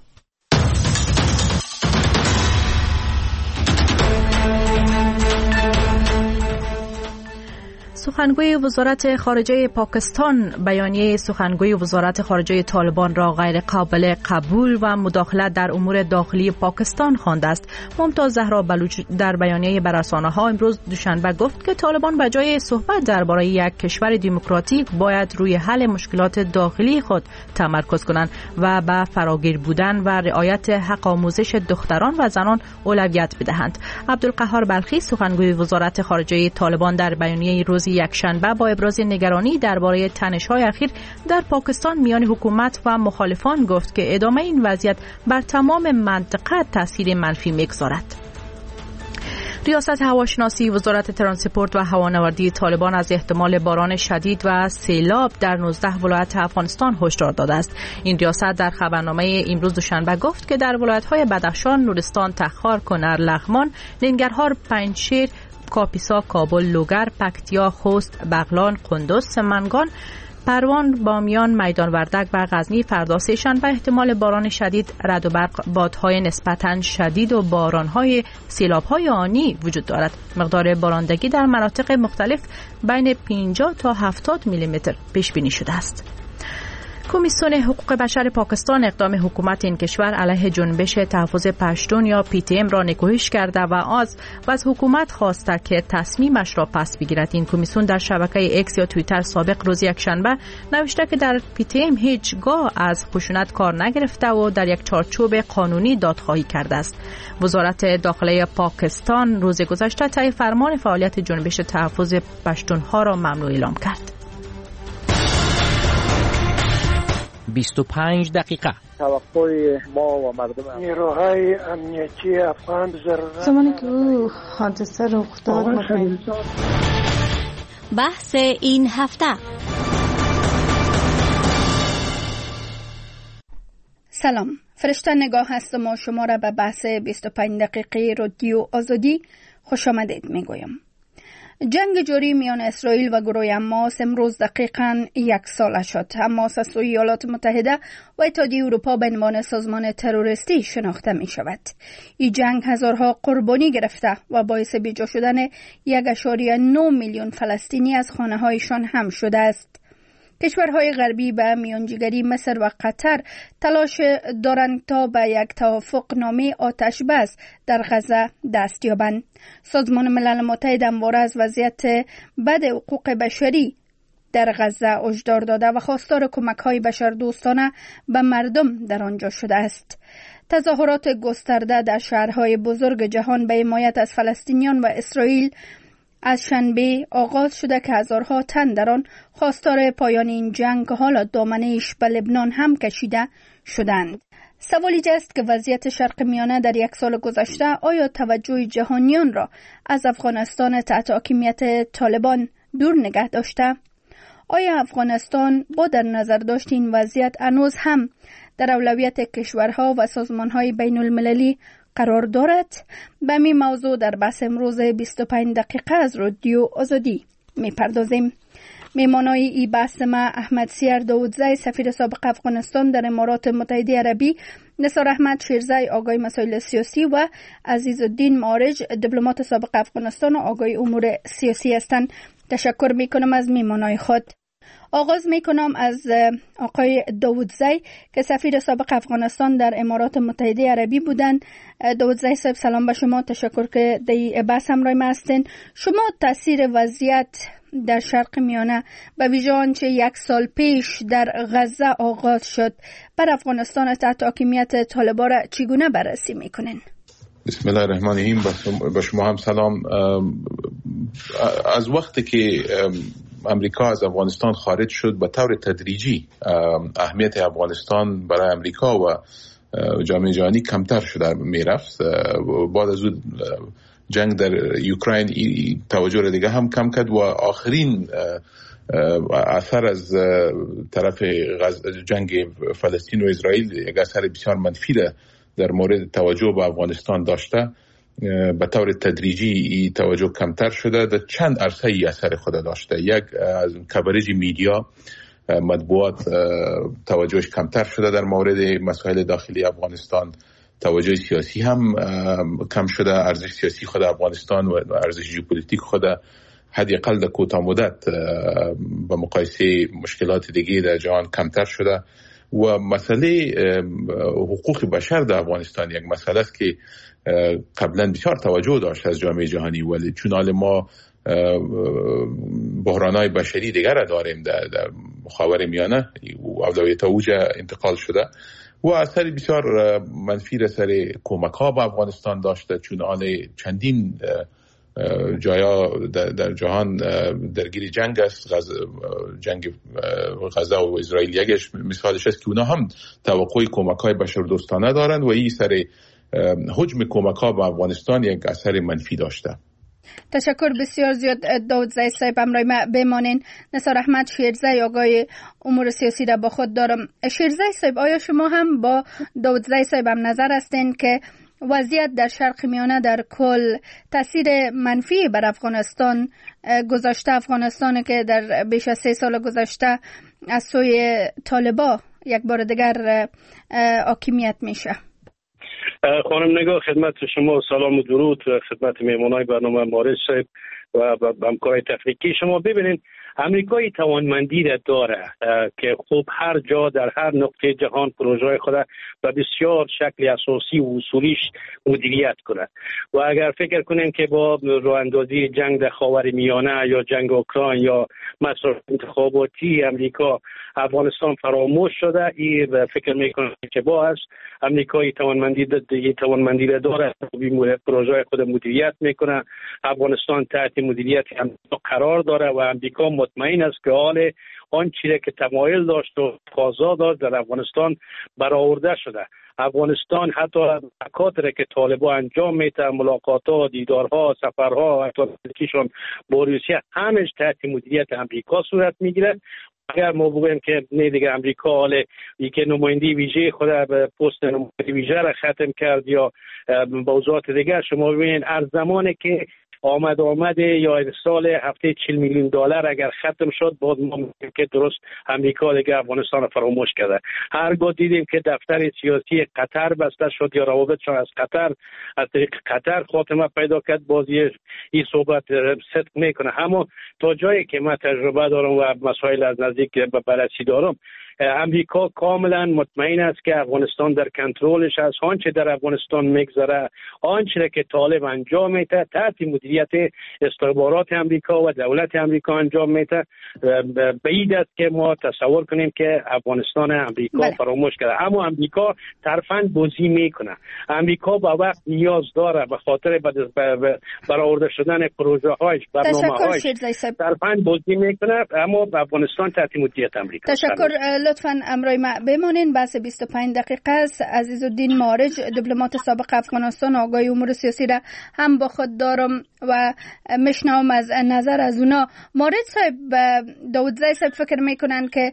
سخنگوی وزارت خارجه پاکستان بیانیه سخنگوی وزارت خارجه طالبان را غیر قابل قبول و مداخلت در امور داخلی پاکستان خوانده است. ممتاز زهرا بلوچ در بیانیه بر رسانه‌ها امروز دوشنبه گفت که طالبان به جای صحبت درباره یک کشور دموکراتیک باید روی حل مشکلات داخلی خود تمرکز کنند و به فراگیر بودن و رعایت حق آموزش دختران و زنان اولویت بدهند. عبدالقهار بلخی سخنگوی وزارت خارجه طالبان در بیانیه روز یکشنبه با ابراز نگرانی درباره تنش‌های اخیر در پاکستان میان حکومت و مخالفان گفت که ادامه این وضعیت بر تمام منطقه تاثیر منفی می‌گذارد. ریاست هواشناسی وزارت ترانسپورت و هوانوردی طالبان از احتمال باران شدید و سیلاب در 19 ولایت افغانستان هشدار داده است. این ریاست در خبرنامه امروز دوشنبه گفت که در ولایت‌های بدخشان، نورستان، تخار، کنر، لغمان، ننگرهار، پنجشیر، کاپیسا، کابل، لوگر، پکتیا، خوست، بغلان، قندوز، سمنگان، پروان، بامیان، میدان وردک و غزنی فردا سه‌شنبه احتمال باران شدید، رعد و برق، بادهای نسبتاً شدید و بارانهای سیلاب‌های آنی وجود دارد. مقدار بارندگی در مناطق مختلف بین 50 تا 70 میلیمتر پیش بینی شده است. کمیسیون حقوق بشر پاکستان اقدام حکومت این کشور علیه جنبش تحفظ پشتون یا PTM را نکوهش کرده و از حکومت خواسته که تصمیمش را پس بگیرد. این کمیسیون در شبکه اکس یا توییتر سابق روز یکشنبه نوشته که در PTM هیچگاه از خشونت کار نگرفته و در یک چارچوب قانونی دادخواهی کرده است. وزارت داخله پاکستان روز گذشته طی فرمان فعالیت جنبش تحفظ پشتونها را ممنوع اعلام کرد. 25 دقیقه توقع ما و مردم نیروهای امنیتی افغان زمانی که او حادثه رخ داد بحث این هفته. سلام، فرشته نگاه هستم و شما را به بحث 25 دقیقه رادیو آزادی خوش آمدید میگویم. جنگ جاری میان اسرائیل و گروه حماس امروز دقیقاً 1 ساله شد. حماس از سوی ایالات متحده و اتحادیه اروپا به عنوان سازمان تروریستی شناخته می شود. این جنگ هزارها قربانی گرفته و باعث بیجا شدن 1.9 میلیون فلسطینی از خانه هایشان هم شده است. کشورهای غربی به میانجیگری مصر و قطر تلاش دارند تا به یک توافق نامه آتش بس در غزه دست یابند. سازمان ملل متحد همواره از وضعیت بد حقوق بشری در غزه هشدار داده و خواستار کمک‌های بشردوستانه به مردم در آنجا شده است. تظاهرات گسترده در شهرهای بزرگ جهان به حمایت از فلسطینیان و اسرائیل از شنبه آغاز شده که هزارها تن در آن خواستار پایان این جنگ که حالا دامنه‌اش به لبنان هم کشیده شدند. سوالی است که وضعیت شرق میانه در 1 سال گذشته آیا توجه جهانیان را از افغانستان تحت حاکمیت طالبان دور نگه داشته؟ آیا افغانستان با در نظر داشت این وضعیت هنوز هم در اولویت کشورها و سازمانهای بین المللی قرار دارد؟ به این موضوع در بحث امروز 25 دقیقه از رادیو آزادی میپردازیم. میمانای این بحث ما احمد سیر داودزی سفیر سابق افغانستان در امارات متحده عربی، نثار احمد شیرزی آگای مسائل سیاسی و عزیز الدین معارج دیپلمات سابق افغانستان و آگای امور سیاسی هستند. تشکر میکنم از میمانای خود. آغاز میکنم از آقای داودزی که سفیر سابق افغانستان در امارات متحده عربی بودند. داودزی صاحب سلام به شما، تشکر که در بحث همراه ما هستین. شما تاثیر وضعیت در شرق میانه به ویژه آنچه 1 سال پیش در غزه آغاز شد بر افغانستان تحت حاکمیت طالبان را چگونه بررسی میکنین؟ بسم الله الرحمن الرحیم. با شما هم سلام. از وقتی که امریکا از افغانستان خارج شد به طور تدریجی اهمیت افغانستان برای امریکا و جامعه جهانی کمتر شده میرفت. بعد از اون جنگ در اوکراین توجه را دیگه هم کم کرد و آخرین اثر از طرف جنگ فلسطین و اسرائیل یک اثر بسیار منفی در مورد توجه به افغانستان داشته. به طور تدریجی توجه کمتر شده. در چند عرصه اثر خود داشته. یک، از کوریج میدیا، مطبوعات توجهش کمتر شده در مورد مسائل داخلی افغانستان. توجه سیاسی هم کم شده. ارزش سیاسی خود افغانستان و ارزش ژئوپلیتیک خود حداقل در کوتاه مدت با مقایسه مشکلات دیگه در جهان کمتر شده. و مسئله حقوق بشر در افغانستان یک مسئله است که قبلا بسیار توجه داشت از جامعه جهانی، ولی چون حال ما بحران‌های بشری دیگر را داریم در خاورمیانه و اولویت اوج انتقال شده و اثر بسیار منفی را سر کمک‌ها به افغانستان داشته، چون حال چندین جایا در جهان درگیر جنگ است. جنگ غزه و اسرائیل یکیش مثالش است که اونا هم توقع کمک‌های بشردوستانه دارند و این سر حجم کمک‌ها به افغانستان یک اثر منفی داشته. تشکر بسیار زیاد داود زی صاحب. همراه ما بمانین. نثار احمد شیرزی آقای امور سیاسی را با خود دارم. شیرزی صاحب، آیا شما هم با داود زی صاحب هم نظر هستین که وضعیت در شرق میانه در کل تاثیر منفی بر افغانستان گذاشته؟ افغانستان که در بیش از 3 سال گذشته از سوی طالبا یک بار دیگر حاکمیت میشه. خانم نگاه، خدمت شما سلام و درود خدمت میهمانای برنامه مارس صاحب و همکارای تکنیکی شما. ببینید، امریکایی توانمندی را داره که خوب هر جا در هر نقطه جهان پروژه خود به بسیار شکل اساسی و اصولیش مدیریت کنه و اگر فکر کنیم که با راه اندازی جنگ در خاورمیانه یا جنگ اوکراین یا مسائل انتخاباتی امریکا افغانستان فراموش شده، این فکر میکنم که با است امریکایی توانمندی را داره پروژه خود مدیریت میکنه. افغانستان تحت مدیریت امریکا قرار داره و امریکا مطمئن است که حال آن چیزی که تمایل داشت و تقاضا داشت در افغانستان برآورده شده. افغانستان حتی حرکاتی که طالبان انجام میده، ملاقات‌ها، دیدارها، سفرها، حتی کیشون با روسیه، همش تحت مدیریت امریکا صورت میگیره. اگر ما بگوییم که نه دیگه امریکا حالا یک نماینده ویژه خود به پست نماینده ویژه را ختم کرد یا موضوعات دیگر، شما ببینید هر زمانی که آمده یا سال هفته 40 میلیون دلار اگر ختم شد، باز ما میگیم که درست امریکا دیگه افغانستان را فراموش کرده. هرگاه دیدیم که دفتر سیاسی قطر بسته شد یا روابطشان از قطر از طریق قطر خاتمه پیدا کرد، باز این صحبت صدق میکنه. اما تا جایی که من تجربه دارم و مسائل از نزدیک به بررسی دارم، امریکا کاملا مطمئن است که افغانستان در کنترلش است. آنچه در افغانستان میگذره، آنچه که طالب انجام میده تحت مدیریت استخبارات امریکا و دولت امریکا انجام میده. بعید است که ما تصور کنیم که افغانستان امریکا فراموش کرده، اما امریکا طرفاً بازی میکنه. امریکا با وقت نیاز داره به خاطر برآورده شدن پروژه هایش، برنامه‌هایش طرفاً بازی میکنه، اما افغانستان تحت مدیریت امریکا. تشکر. لطفاً امرای ما بمانین. بحث 25 دقیقه است. عزیزالدین مارج، دیپلمات سابق افغانستان، آقای امور سیاسی را هم با خود دارم و میشنوم از نظر از اونا. مارج صاحب، داود زی صاحب فکر میکنن که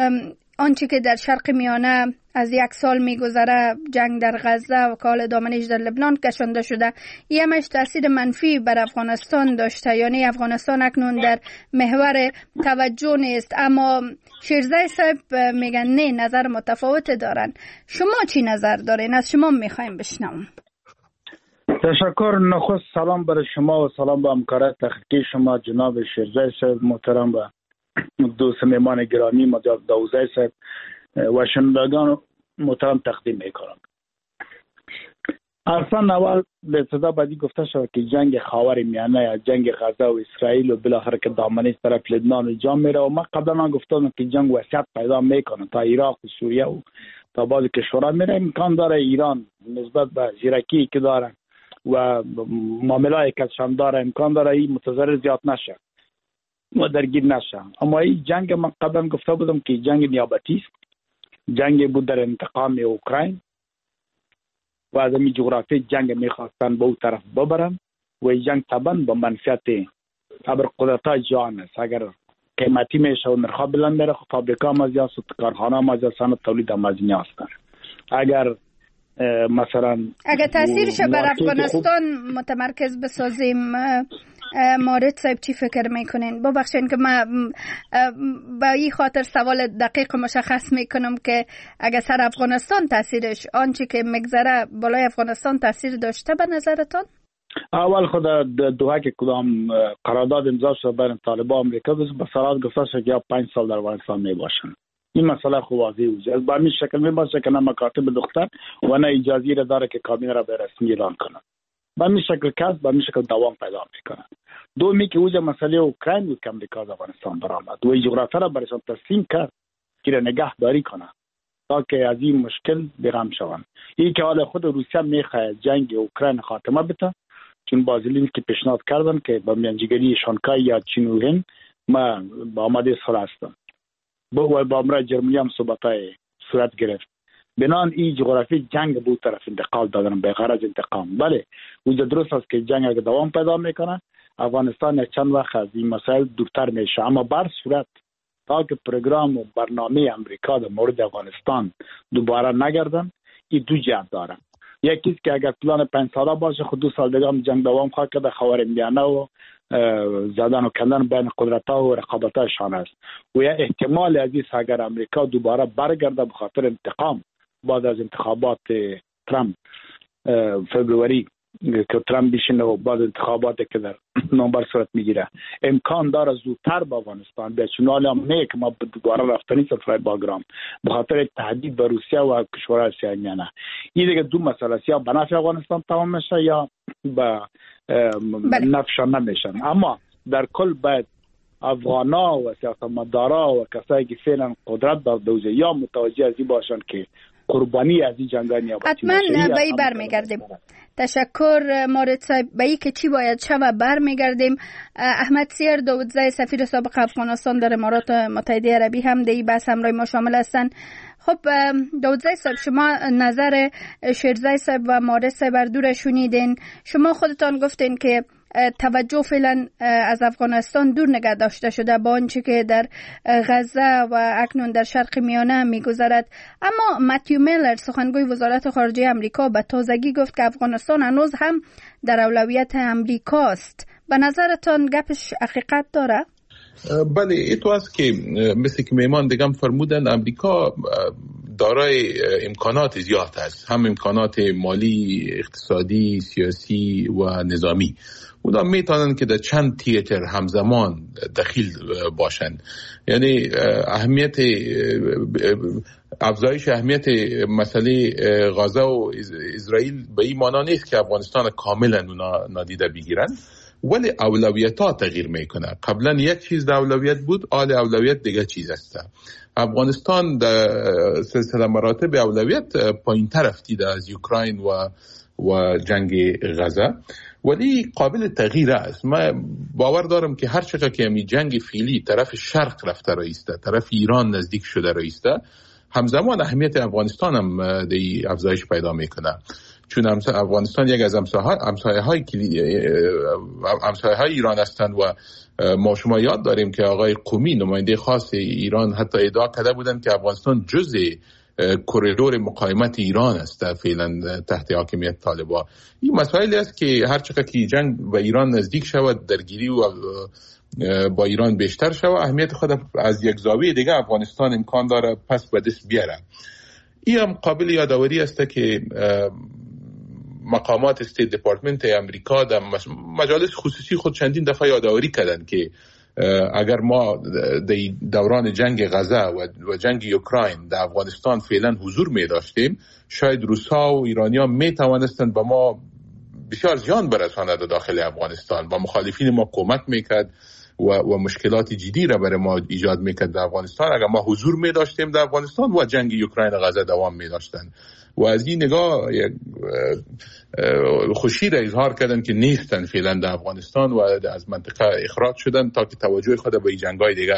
آنچه که در شرق میانه از 1 سال میگذره، جنگ در غزه و کال دامنش در لبنان کشانده شده، یه همش تاثیر منفی بر افغانستان داشته، یعنی افغانستان اکنون در محور توجه نیست. اما شیرزی صاحب میگن نه، نظر متفاوت دارن. شما چی نظر دارین؟ از شما میخوایم بشنوم. تشکر. نخست سلام برای شما و سلام به همکاران تحقیقی شما جناب شیرزی صاحب محترم و دوست مهمان گرامی مجاب داود زی صاحب و شنوندگان محترم تقدیم میکنم. اصلا اول به ابتدا باید گفته شود که جنگ خاورمیانه یا جنگ غزه و اسرائیل و بالاخره که دامنه طرف لبنان جام میره و ما قبلا گفتم که جنگ وسعت پیدا میکنه تا عراق و سوریه و تا بعضی کشورها میره. امکان داره ایران نسبت به زیرکی که داره و معامله‌ای که شان داره امکان داره این متضرر زیاد نشه و درگیر نشه. اما این جنگ من قبلا گفته بودم که جنگ نیابتی است، جنگ بود در انتقام اوکراین و از این جغرافی جنگ میخواستن به اون طرف ببرن و این جنگ طبعا به منفعت ابرقدرت‌های جهان است. اگر قیمتی میشه و نرخ بلند میره، فابریکا مازیاس و کارخانه مازیاس و تولید مازی هستن. اگر مثلا اگر تاثیرش بر افغانستان متمرکز بسازیم، مارد صاحب چی فکر میکنین؟ ببخشین که من با این خاطر سوال دقیق مشخص میکنم که اگر سر افغانستان تاثیرش آنچه که میگذره بالای افغانستان تاثیر داشته به نظرتان؟ اول خود دوها که کدام قرارداد امضا شده بین طالبان و امریکا به صراحت گفته شد که 5 سال در افغانستان میباشن. این مسئله خوب واضح است. از به این شکل میباشه که نه مکاتب دختر و نه اجازه را داره که کابینه را به رسمی اعلان کنه. به این شکل کس به این شکل دوام پیدا میکنه. دومی که اوج مسئله اوکراین بود که امریکا از افغانستان برآمد و این جغرافیا را برایشان تسلیم کرد که را نگهداری کنه تا که از این مشکل بیرام شوند. این که حال خود روسیه میخواد جنگ اوکراین خاتمه بده، چون بازیلین که پیشنهاد کردن که با میانجیگری شانگهای یا چین و هند ما با آماده صلح هستم. با امرای جرمنی هم صحبتای صورت گرفت. بنان این جغرافی جنگ به طرف انتقال دادن به غرض انتقام. بله وجود درست است که جنگ اگه دوام پیدا میکنه افغانستان چند وقت از این مسائل دورتر میشه، اما بر صورت تا که پروگرام و برنامه امریکا در مورد افغانستان دوباره نگردن، این دو جهت داره. یکیست که اگر پلان 5 ساله باشه خود 2 سال دیگه هم جنگ دوام خواهد کرد، خاورمیانه و زدن و کندن بین قدرت‌ها و رقابت‌هاشان است و یا احتمال از این اگر امریکا دوباره برگرده به خاطر انتقام بعد از انتخابات ترامپ فبروری که ترامپ بشینه و بعد انتخاباتی که در نوامبر صورت میگیره امکان داره زودتر با افغانستان بیاد، چون حالا نه که ما دوباره رفتنی سفرهای باگرام به خاطر تهدید به روسیه و کشورهای آسیایی نه. این دیگه دو مسئله است، یا به نفع افغانستان تمام میشه یا به نفعشان نمیشن. اما در کل باید افغانا و سیاستمدارا و کسایی که فعلا قدرت دارند یا متوجه از این باشن که قربانی از این جنگ نیابتی حتما به این برمیگردیم. تشکر مارد صاحب. به این که چی باید شود برمیگردیم. احمد سیر داودزای سفیر سابق افغانستان در امارات متحده عربی هم در این بحث همراه ما شامل هستند. خب داودزای صاحب، شما نظر شیرزای صاحب و مارد صاحب بر دور شنیدین. شما خودتان گفتین که توجه فعلا از افغانستان دور نگه داشته شده با آنچه که در غزه و اکنون در شرق میانه میگذرد. اما متیو میلر سخنگوی وزارت خارجه امریکا به تازگی گفت که افغانستان هنوز هم در اولویت امریکاست. به نظرتان گپش حقیقت داره؟ بله، ایتو است که مثل که میمان دیگم فرمودن امریکا دارای امکانات زیاد است، هم امکانات مالی، اقتصادی، سیاسی و نظامی. اونا میتونن که در چند تیاتر همزمان دخیل باشن. یعنی اهمیت افزایش اهمیت مسئله غزه و اسرائیل به این معنا نیست که افغانستان کاملا اونا نادیده بگیرن، ولی اولویت‌ها تغییر میکنه. قبلا یک چیز در اولویت بود، حال اولویت دیگه چیز است. افغانستان در سلسله مراتب اولویت پایین‌تر رفتیده از اوکراین و جنگ غزه، ولی قابل تغییر است. من باور دارم که هر چقدر که همین جنگ فعلی طرف شرق رفته رایسته، طرف ایران نزدیک شده رایسته، همزمان اهمیت افغانستان هم دی افزایش پیدا میکنه، چون افغانستان یک از همسایه‌های ایران هستند و ما شما یاد داریم که آقای قمی نماینده خاص ایران حتی ادعا کرده بودند که افغانستان جزء کوریدور مقاومت ایران است فعلا تحت حاکمیت طالبان. این مسائلی است که هر چقدر که جنگ با ایران نزدیک شود، درگیری و با ایران بیشتر شود، اهمیت خود از یک زاویه دیگه افغانستان امکان داره پس به دست بیاره. این هم قابل یادآوری است که مقامات استیت دپارتمنت امریکا در مجالس خصوصی خود چندین دفعه یادآوری کردند که اگر ما در دوران جنگ غزه و جنگ اوکراین در افغانستان فعلا حضور می داشتیم، شاید روس‌ها و ایرانی‌ها می توانستند با ما بسیار زیان برساند داخل افغانستان، با مخالفین ما کمک میکرد و مشکلات جدی را برای ما ایجاد میکرد در افغانستان اگر ما حضور می داشتیم در افغانستان و جنگ اوکراین و غزه دوام می داشتند. و از این نگاه خوشی را اظهار کردن که نیستن فعلا در افغانستان و از منطقه اخراج شدن تا که توجه خود به جنگ‌های دیگر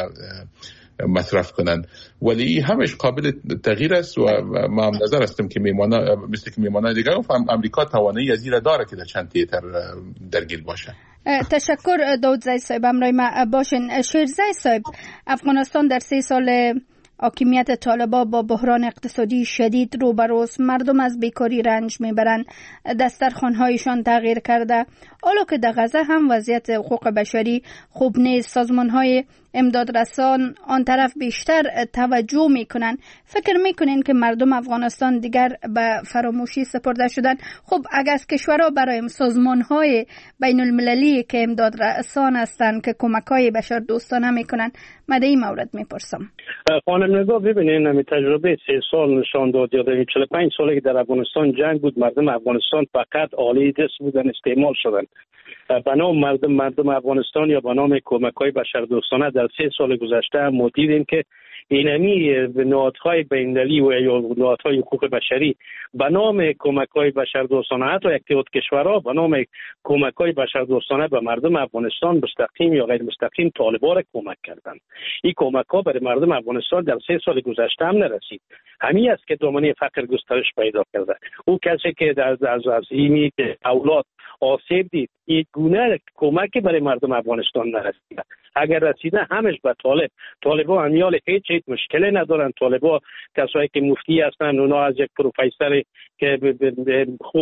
مصرف کنن. ولی همش قابل تغییر است و ما هم نظر هستیم که مثل که میمانای دیگر امریکا توانایی از این داره که در چند تیتر درگیر باشه. تشکر داودزی صاحب. امرای ما باشین. شیرزی صاحب، افغانستان در 3 سال حاکمیت طالبان با بحران اقتصادی شدید روبروست. مردم از بیکاری رنج میبرند. دسترخوان‌هایشان تغییر کرده. حالا که در غزه هم وضعیت حقوق بشری خوب نیست، سازمان‌های امداد رسان آن طرف بیشتر توجه میکنن. فکر میکنین که مردم افغانستان دیگر به فراموشی سپرده شدن؟ خب اگر از کشورها برای سازمان‌های بین المللی که امداد رسان هستند که کمک‌های بشر دوستانه میکنن، من در این مورد میپرسم. خانم نگاه ببینین، همین تجربه 3 سال نشان داد یا 45 ساله که در افغانستان جنگ بود، مردم افغانستان فقط آلی دست بودن، استعمال شدن. به نام مردم افغانستان یا به نام کمک‌های بشردوستانه در 3 سال گذشته ما دیدیم که اینمی نهادهای بین‌المللی و یا نهادهای حقوق بشری به نام کمک‌های بشردوستانه، حتی یک تعداد کشورها به نام کمک‌های بشردوستانه به مردم افغانستان مستقیم یا غیر مستقیم طالبان را کمک کردند. این کمک‌ها برای مردم افغانستان در 3 سال گذشته هم نرسید. همین است که دامنه فقر گسترش پیدا کرده. او کسی که از این اولاد آسیب دید، این گونه کمکی برای مردم افغانستان نرسیده. اگر رسیده همش به طالبان امیال هیچ مشکلی ندارن. طالبان کسایی که مفتی هستن، اونا از یک پروفسور که خوب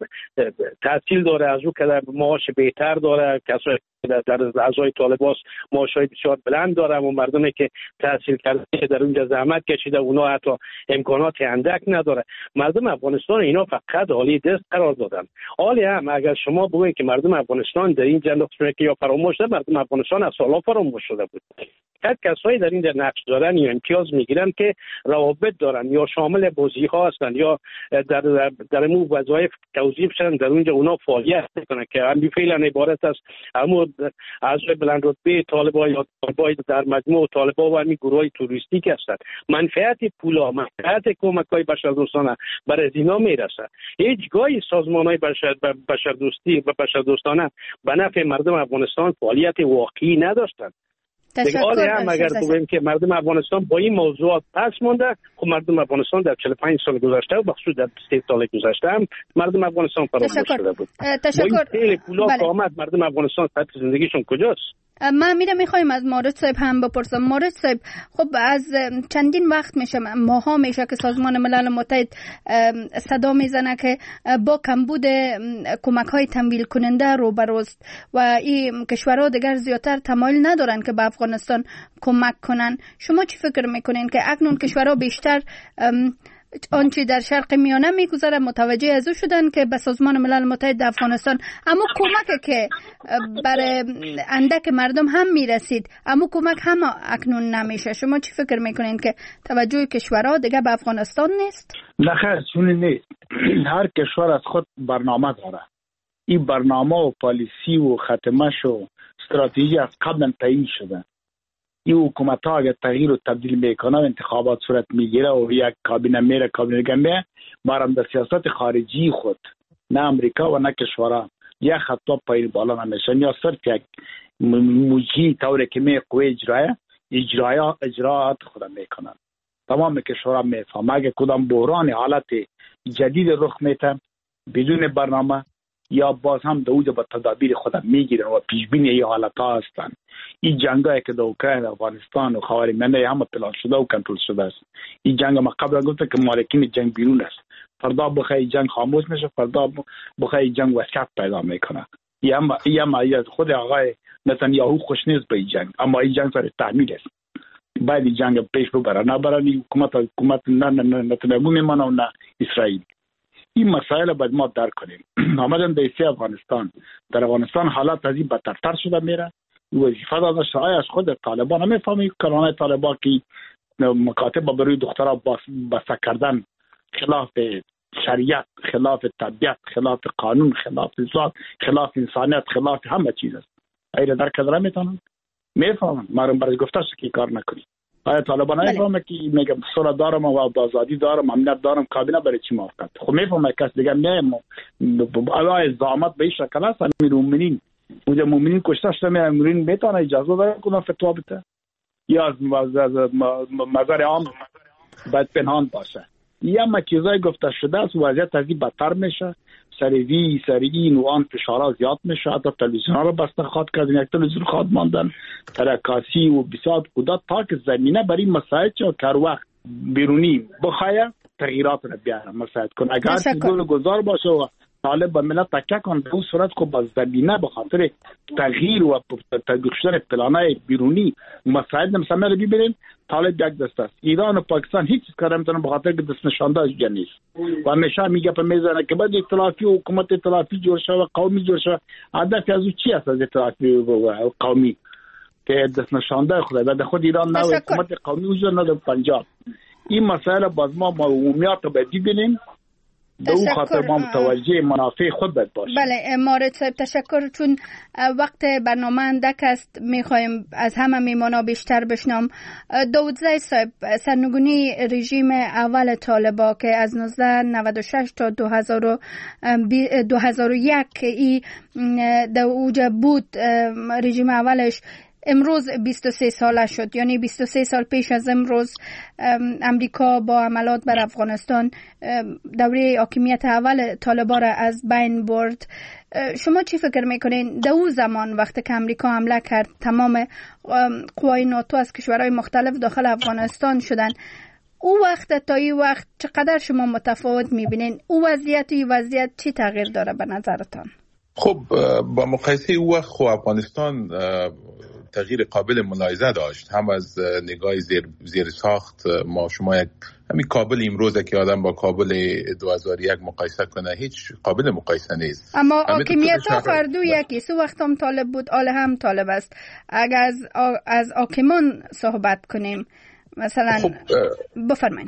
تحصیل داره از او که معاش بهتر داره، کسایی در اعضای طالبان معاشای بسیار بلند داره و مردمی که تحصیل کرده در اونجا زحمت کشیده اونا حتی امکانات اندک نداره. مردم افغانستان اینا فقط حالی دست قرار دادن. حالی هم اگر شما بگویید که مردم افغانستان در این جنگ که یا فراموش شده، مردم افغانستان از سالا فراموش شده بود. هر کسایی در این در نقش دارن یا امتیاز میگیرن که روابط دارن یا شامل بازی ها هستن یا در مو وظایف توظیف شدن در اونجا اونا فعالیت میکنن که همین فعلا عبارت است اما اعضای بلند رتبه طالبان یا طالبان در مجموع طالبان و همین گروهای توریستیک هستند. منفعت پولا، منفعت کمک‌های بشردوستانه برای اینا میرسه. هیچگاهی سازمان‌های بشردوستی و بشردوستانه به نفع مردم افغانستان فعالیت واقعی نداشتند. دیگه هم اگر بگوییم که مردم افغانستان با این موضوعات پس مونده، خب مردم افغانستان در 45 سال گذشته و بخصوص در 3 سال گذشته هم مردم افغانستان فراموش شده بود. تشکر. خیلی پولا که آمد مردم افغانستان سطح زندگیشون کجاست؟ من میخوایم از مارد صاحب هم بپرسم. مارد صاحب، خب از چندین وقت میشه، ماها میشه که سازمان ملل متحد صدا میزنه که با کمبود کمک های تمویل کننده روبروست و این کشورها دیگر زیادتر تمایل ندارن که به افغانستان کمک کنن. شما چی فکر میکنین که اکنون کشورها بیشتر آنچه در شرق میانه میگذره متوجه از او شدن که به سازمان ملل متحد افغانستان اما کمک که برای اندک مردم هم میرسید اما کمک هم اکنون نمیشه؟ شما چی فکر میکنین که توجه کشورها دیگه به افغانستان نیست؟ نه خیر، چون نیست. هر کشور از خود برنامه داره. این برنامه و پالیسی و ختمش و استراتژی از قبل تعیین شده. این حکومت ها اگر تغییر و تبدیل میکنه و انتخابات صورت میگیره و یک کابینه میره کابینه گمه بارم در سیاست خارجی خود، نه امریکا و نه کشورها یک خطا پایین بالا نمیشن یا صرف یک موجی طوری که می قوی اجراعات خود میکنن. تمام کشورها میفهم اگر کدام بحران حالت جدید رخ میته بدون برنامه یا باز هم دوجه با تدابیر خود میگیرن و پیشبینی ای حالت ها هستن. این جنگایی که در اوکراین، افغانستان و خاورمیانه همه پلان شده و کنترل شده است. این جنگ ما قبل گفته که مالکین جنگ بیرون است. فردا بخوای جنگ خاموش میشه، فردا بخوای جنگ وسعت پیدا میکنه. این خود آقای نتانیاهو خوش نیست به این جنگ، اما این جنگ سر تحمیل است. باید این جنگ پیش ببره، نه برای حکومت نه نتانیاهو میمانه و نه اسرائیل. این مسائل باید ما درک کنیم. آمدن دیسی افغانستان، در افغانستان حالات از این بدتر شده میره. وظیفه داده شده از خود طالبان نمیفهمی کلانه طالبان که مکاتب بروی دخترها بسته کردن خلاف شریعت، خلاف طبیعت، خلاف قانون، خلاف ذات، خلاف انسانیت، خلاف همه چیز است. ایره درک کردن میتونن میفهمن. ما رو برای گفته شد که کار نکنی. آیا طالبان نمیفهمه که میگم صلح دارم و آزادی دارم امنیت دارم کابینه برای چی موافقت؟ خب میفهمه کس دیگه میگم آیا زعامت به این شکل است؟ مومنین اونجا مومنین کشته شدن، مومنین میتونه اجازه داره کنه فتوا بده یا از مزار عام باید پنهان باشه؟ یا ما چیزای گفته شده است وضعیت از این بدتر میشه، سری این و آن فشارها زیاد میشه. حتی تلویزیون ها رو بسته خواهد کردن، یک تلویزیون خواهد ماندن، ترکاسی و بسیار کودات تا که زمینه برای مسائل چه کار وقت بیرونی بخواه تغییرات رو بیاره مسائل کن. اگر چیزگونه گذار باشه و طالب به ملت تکه کن به اون صورت که با زمینه به خاطر تغییر و تطبیق شدن پلانای بیرونی مسائل نمسمه رو ببینیم. طالب یک دست است، ایران و پاکستان هیچ چیز کار نمیتونن به خاطر که دست نشانده از جا نیست و همیشه میگه په میزنه که بعد ائتلافی و حکومت ائتلافی جوړ شوه، قومی جوړ شوه. هدف از چی است از ائتلافی و قومی که دست نشانده خدای بعد خود ایران نه حکومت قومی وجود نه در پنجاب. این مسائل باز ما عمومیات رو باید ببینیم، به اون خاطر ما متوجه منافع خود باید باشیم. بله مارد صاحب تشکر. چون وقت برنامه اندک است میخوایم از همه میمانا بیشتر بشنم. داودزی صاحب، سرنگونی رژیم اول طالبا که از 1996 تا 2001 ای در اوج بود، رژیم اولش امروز 23 ساله شد، یعنی 23 سال پیش از امروز امریکا با حملات بر افغانستان دوره حاکمیت اول طالبان را از بین برد. شما چی فکر میکنین در اون زمان وقتی که امریکا حمله کرد تمام قوای ناتو از کشورهای مختلف داخل افغانستان شدن، او وقت تا این وقت چقدر شما متفاوت میبینین؟ او وضعیت چی تغییر داره به نظرتان؟ خب با مقایسه او وقت خب افغانستان تغییر قابل ملاحظه داشت، هم از نگاه زیر ساخت. ما شما همین کابل امروزه که آدم با کابل 2001 مقایسه کنه هیچ قابل مقایسه نیست. اما حاکمیت ها فردو یکی سو وقت هم طالب بود، آل هم طالب است. اگر از حاکمان صحبت کنیم مثلا خب بفرمایید.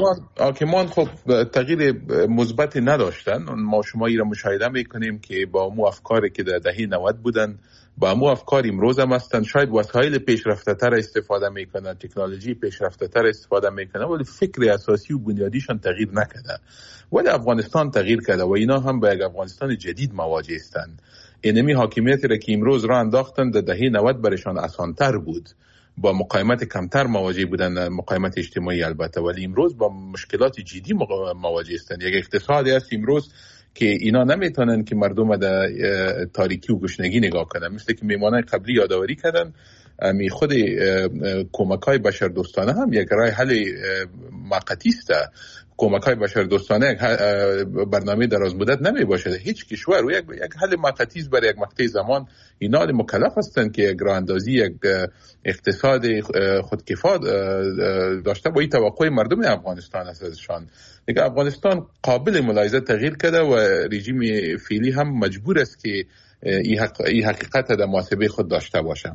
حاکمان خب تغییر مثبت نداشتن. ما شما ای را مشاهده میکنیم که با مو افکاری که در دهه 90 بودن با مو افکار امروز هم هستن. شاید وسایل پیشرفته تر استفاده میکنن، تکنولوژی پیشرفته تر استفاده میکنن، ولی فکر اساسی و بنیادیشان تغییر نکرده. ولی افغانستان تغییر کرده و اینا هم با یک افغانستان جدید مواجه هستند. اینمی حاکمیتی را که امروز را انداختن در دهه 90 برشان آسان‌تر بود، با مقاومت کمتر مواجه بودن، مقاومت اجتماعی البته، ولی امروز با مشکلات جدی مواجه هستند. یک اقتصادی است امروز که اینا نمیتونن که مردم در تاریکی و گشنگی نگاه کنن. مثل که میمانای قبلی یادآوری کردن، می خود کمک‌های بشردوستانه هم یک راه حل موقتی است. کمک‌های بشردوستانه برنامه دراز مدت نمی باشد. هیچ کشور و یک حل موقتی است برای یک مقطع زمان. اینا مکلف هستند که یک راه اندازی، یک اقتصاد خودکفا داشته با این توقع مردم افغانستان است ازشان. دیگه افغانستان قابل ملاحظه تغییر کرده و رژیم فعلی هم مجبور است که این حقیقت در محاسبه خود داشته باشه.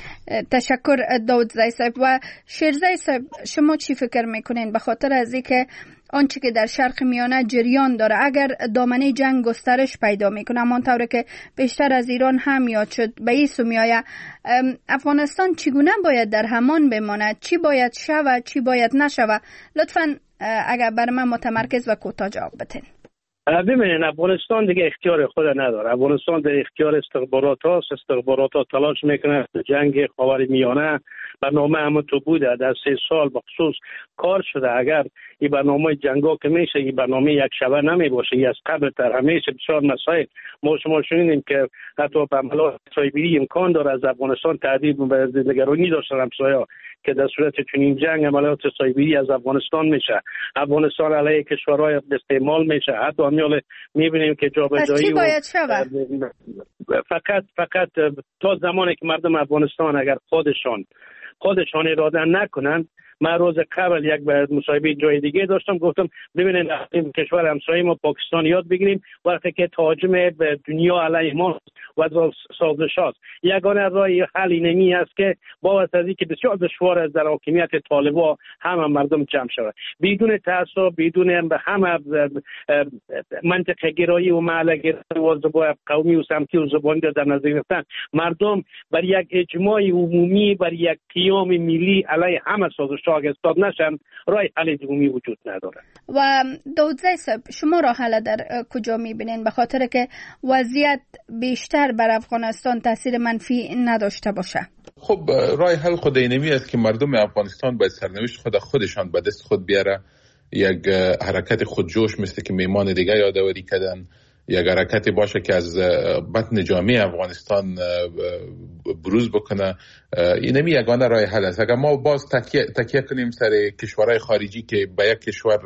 تشکر داودزی صاحب. و شیرزی صاحب، شما چی فکر میکنین به خاطر از اینکه آنچه که در شرق میانه جریان داره اگر دامنه جنگ گسترش پیدا میکنه همانطور که بیشتر از ایران هم یاد شد به این سو میآید، افغانستان چگونه باید در همان بماند؟ چی باید شود چی باید نشود؟ لطفاً اگر برای من متمرکز و کوتاه جواب بدین. ببینید افغانستان دیگه اختیار خود نداره. افغانستان در اختیار استخبارات هاست. استخبارات ها تلاش میکنه جنگ خاورمیانه برنامه همون تو بوده در 3 سال بخصوص کار شده. اگر این برنامه جنگا که میشه این برنامه یک شبه نمی باشه، این از قبل تر همیشه بسیار مسائل ما شما شنیدیم که حتی به عملات سایبری امکان داره از افغانستان تهدید به نگرانی داشتن همسایه‌ها که در صورت چنین جنگ عملیات سایبری از افغانستان میشه، افغانستان علیه کشورهای استعمال میشه. حتی همیال میبینیم که جابجایی فقط تا زمانی که مردم افغانستان اگر خودشان اراده نکنن من روز قبل یک مصاحبه جای دیگه داشتم، گفتم ببینید این کشور همسایه ما پاکستان یاد بگیریم وقتی که تهاجم به دنیا علیه ما و سازش هاست. یگانه راه حل اینمی است که باور از اینکه بسیار دشوار است در حاکمیت طالبان همه مردم جمع شود بدون تعصب، بدون همه منطقه گرایی و محله گرایی و قومی و سمتی و زبانی را در نظر گرفتن، مردم بر یک اجماع عمومی، بر یک قیام ملی علیه همه سازش‌ها اگه استاد نشن، راه حل عمومی وجود نداره. و داودزی صاحب، شما راه حل در کجا می‌بینین؟ به خاطر که وضعیت بیشتر بر افغانستان تاثیر منفی نداشته باشه. خب راه حل خود اینمی است که مردم افغانستان باید سرنوشت خودشان به دست خود بیاره. یک حرکت خودجوش مثل که میمان دیگه یادآوری کردن، یک حرکت باشه که از بطن جامعه افغانستان بروز بکنه. اینمی یگانه راه حل است. اگر ما باز تکیه کنیم سر کشورهای خارجی که به یک کشور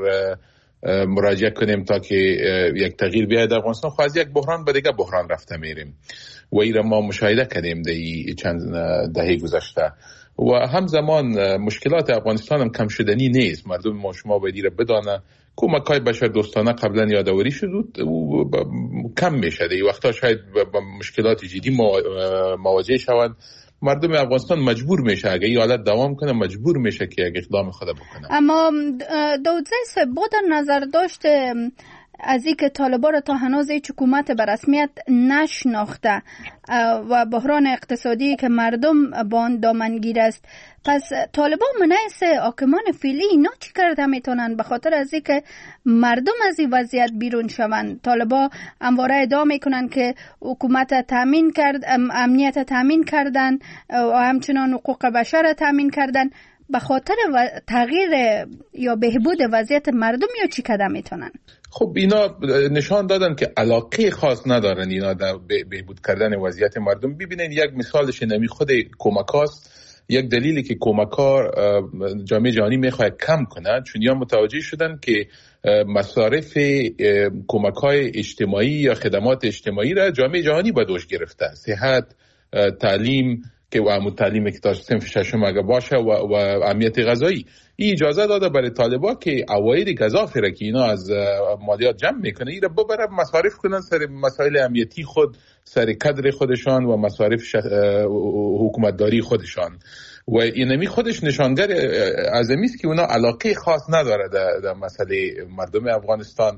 مراجعه کنیم تا که یک تغییر بیاید در افغانستان، خب از یک بحران به دیگه بحران رفته میریم و این را ما مشاهده کردیم در چند دهه گذشته. و همزمان مشکلات افغانستان هم کم شدنی نیست. مردم ما شما باید این را بدانه. کمک‌های بشر دوستانه قبلا یادآوری شد و کم میشه. این وقتا شاید با مشکلات جدی مواجه شوند. مردم افغانستان مجبور میشه اگه این حالت دوام کنه، مجبور میشه که یک اقدام خود بکنه. اما داودزی صاحب، با در نظر داشته از اینکه طالبان را تا هنوز هیچ حکومت به رسمیت نشناخته و بحران اقتصادی که مردم با آن دامنگیر است، پس طالبان منعکس حاکمان فعلی اینا چی کرده میتونن؟ به خاطر از اینکه مردم از این وضعیت بیرون شوند، طالبان همواره ادعا میکنن که حکومت تامین کرد، امنیت تامین کردن و همچنان حقوق بشر تامین کردن. به خاطر تغییر یا بهبود وضعیت مردم یا چی کردن میتونن؟ خب اینا نشان دادن که علاقه خاص ندارن اینا در بهبود کردن وضعیت مردم. ببینید یک مثالش نمی خود کمکاست. یک دلیلی که کمک‌ها جامعه جهانی میخواد کم کنه چون یا متوجه شدن که مصارف کمک‌های اجتماعی یا خدمات اجتماعی را جامعه جهانی به دوش گرفته. صحت، تعلیم که و همون تعلیمی که تا صنف ششم اگه باشه و امنیت غذایی، این اجازه داده برای طالبان که عواید گزافی را که اینا از مالیات جمع میکنه این را ببره مصارف کنن سر مسائل امنیتی خود، سر کادر خودشان و مصارف حکومتداری خودشان. و اینمی خودش نشانگر عظیمی است که اونا علاقه خاص نداره در مسئله مردم افغانستان.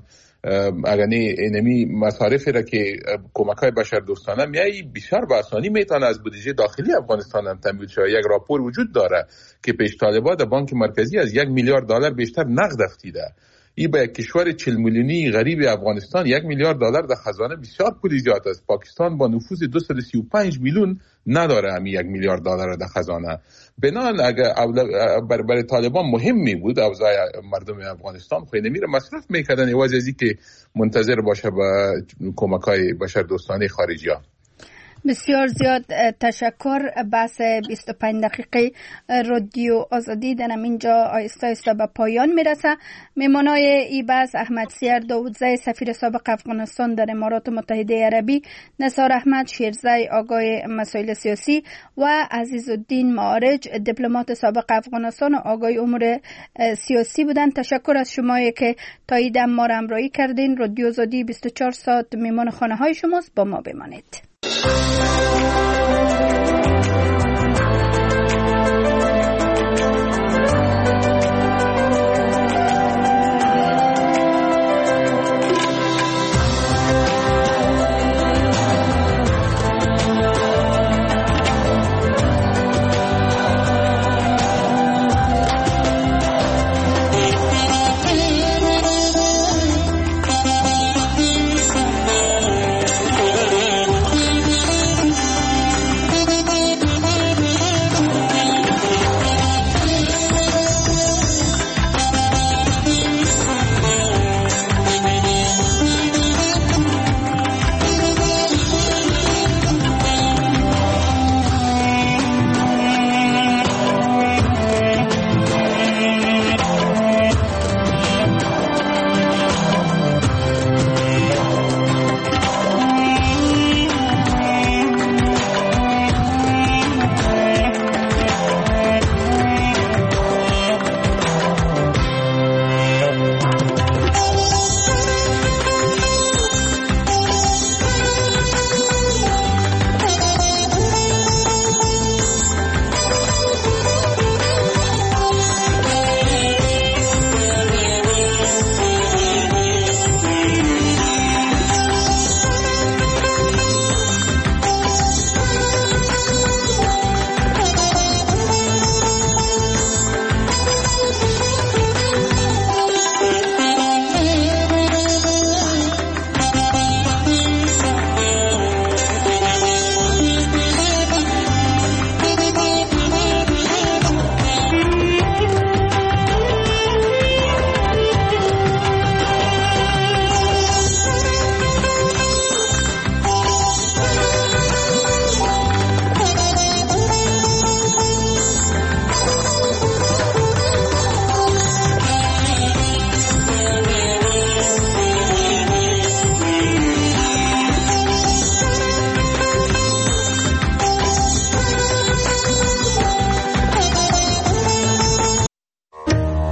اگر اینمی مصارفی را که کمک‌های بشر دوستانه میایی بسیار به آسانی میتونه از بودجه داخلی افغانستان هم تامین شه. یک راپور وجود داره که پیش طالبان در بانک مرکزی از 1 میلیارد دلار بیشتر نقد افتیده. این به یک کشور 40 میلیونی غریب افغانستان 1 میلیارد دلار در خزانه بسیار پول زیاد است. پاکستان با نفوذ 235 میلیون نداره همین 1 میلیارد دلار در خزانه. بنان اگر برای طالبان مهم می بود اوضاع مردم افغانستان، خب نمیره مصرف میکردن عوض از اینکه منتظر باشه با کمک‌های بشر دوستانه خارجی ها. بسیار زیاد تشکر. بحث 25 دقیقه رادیو آزادی در اینجا آهسته آهسته به پایان میرسه. میمانای این بحث احمد سیر داودزی، سفیر سابق افغانستان در امارات متحده عربی، نثار احمد شیرزی، آگاه مسائل سیاسی و عزیزالدین معارج، دیپلمات سابق افغانستان و آگاه امور سیاسی بودند. تشکر از شما که تا این دم ما را همراهی کردین. رادیو آزادی 24 ساعت میمان خانه های شماست. با ما بمانید.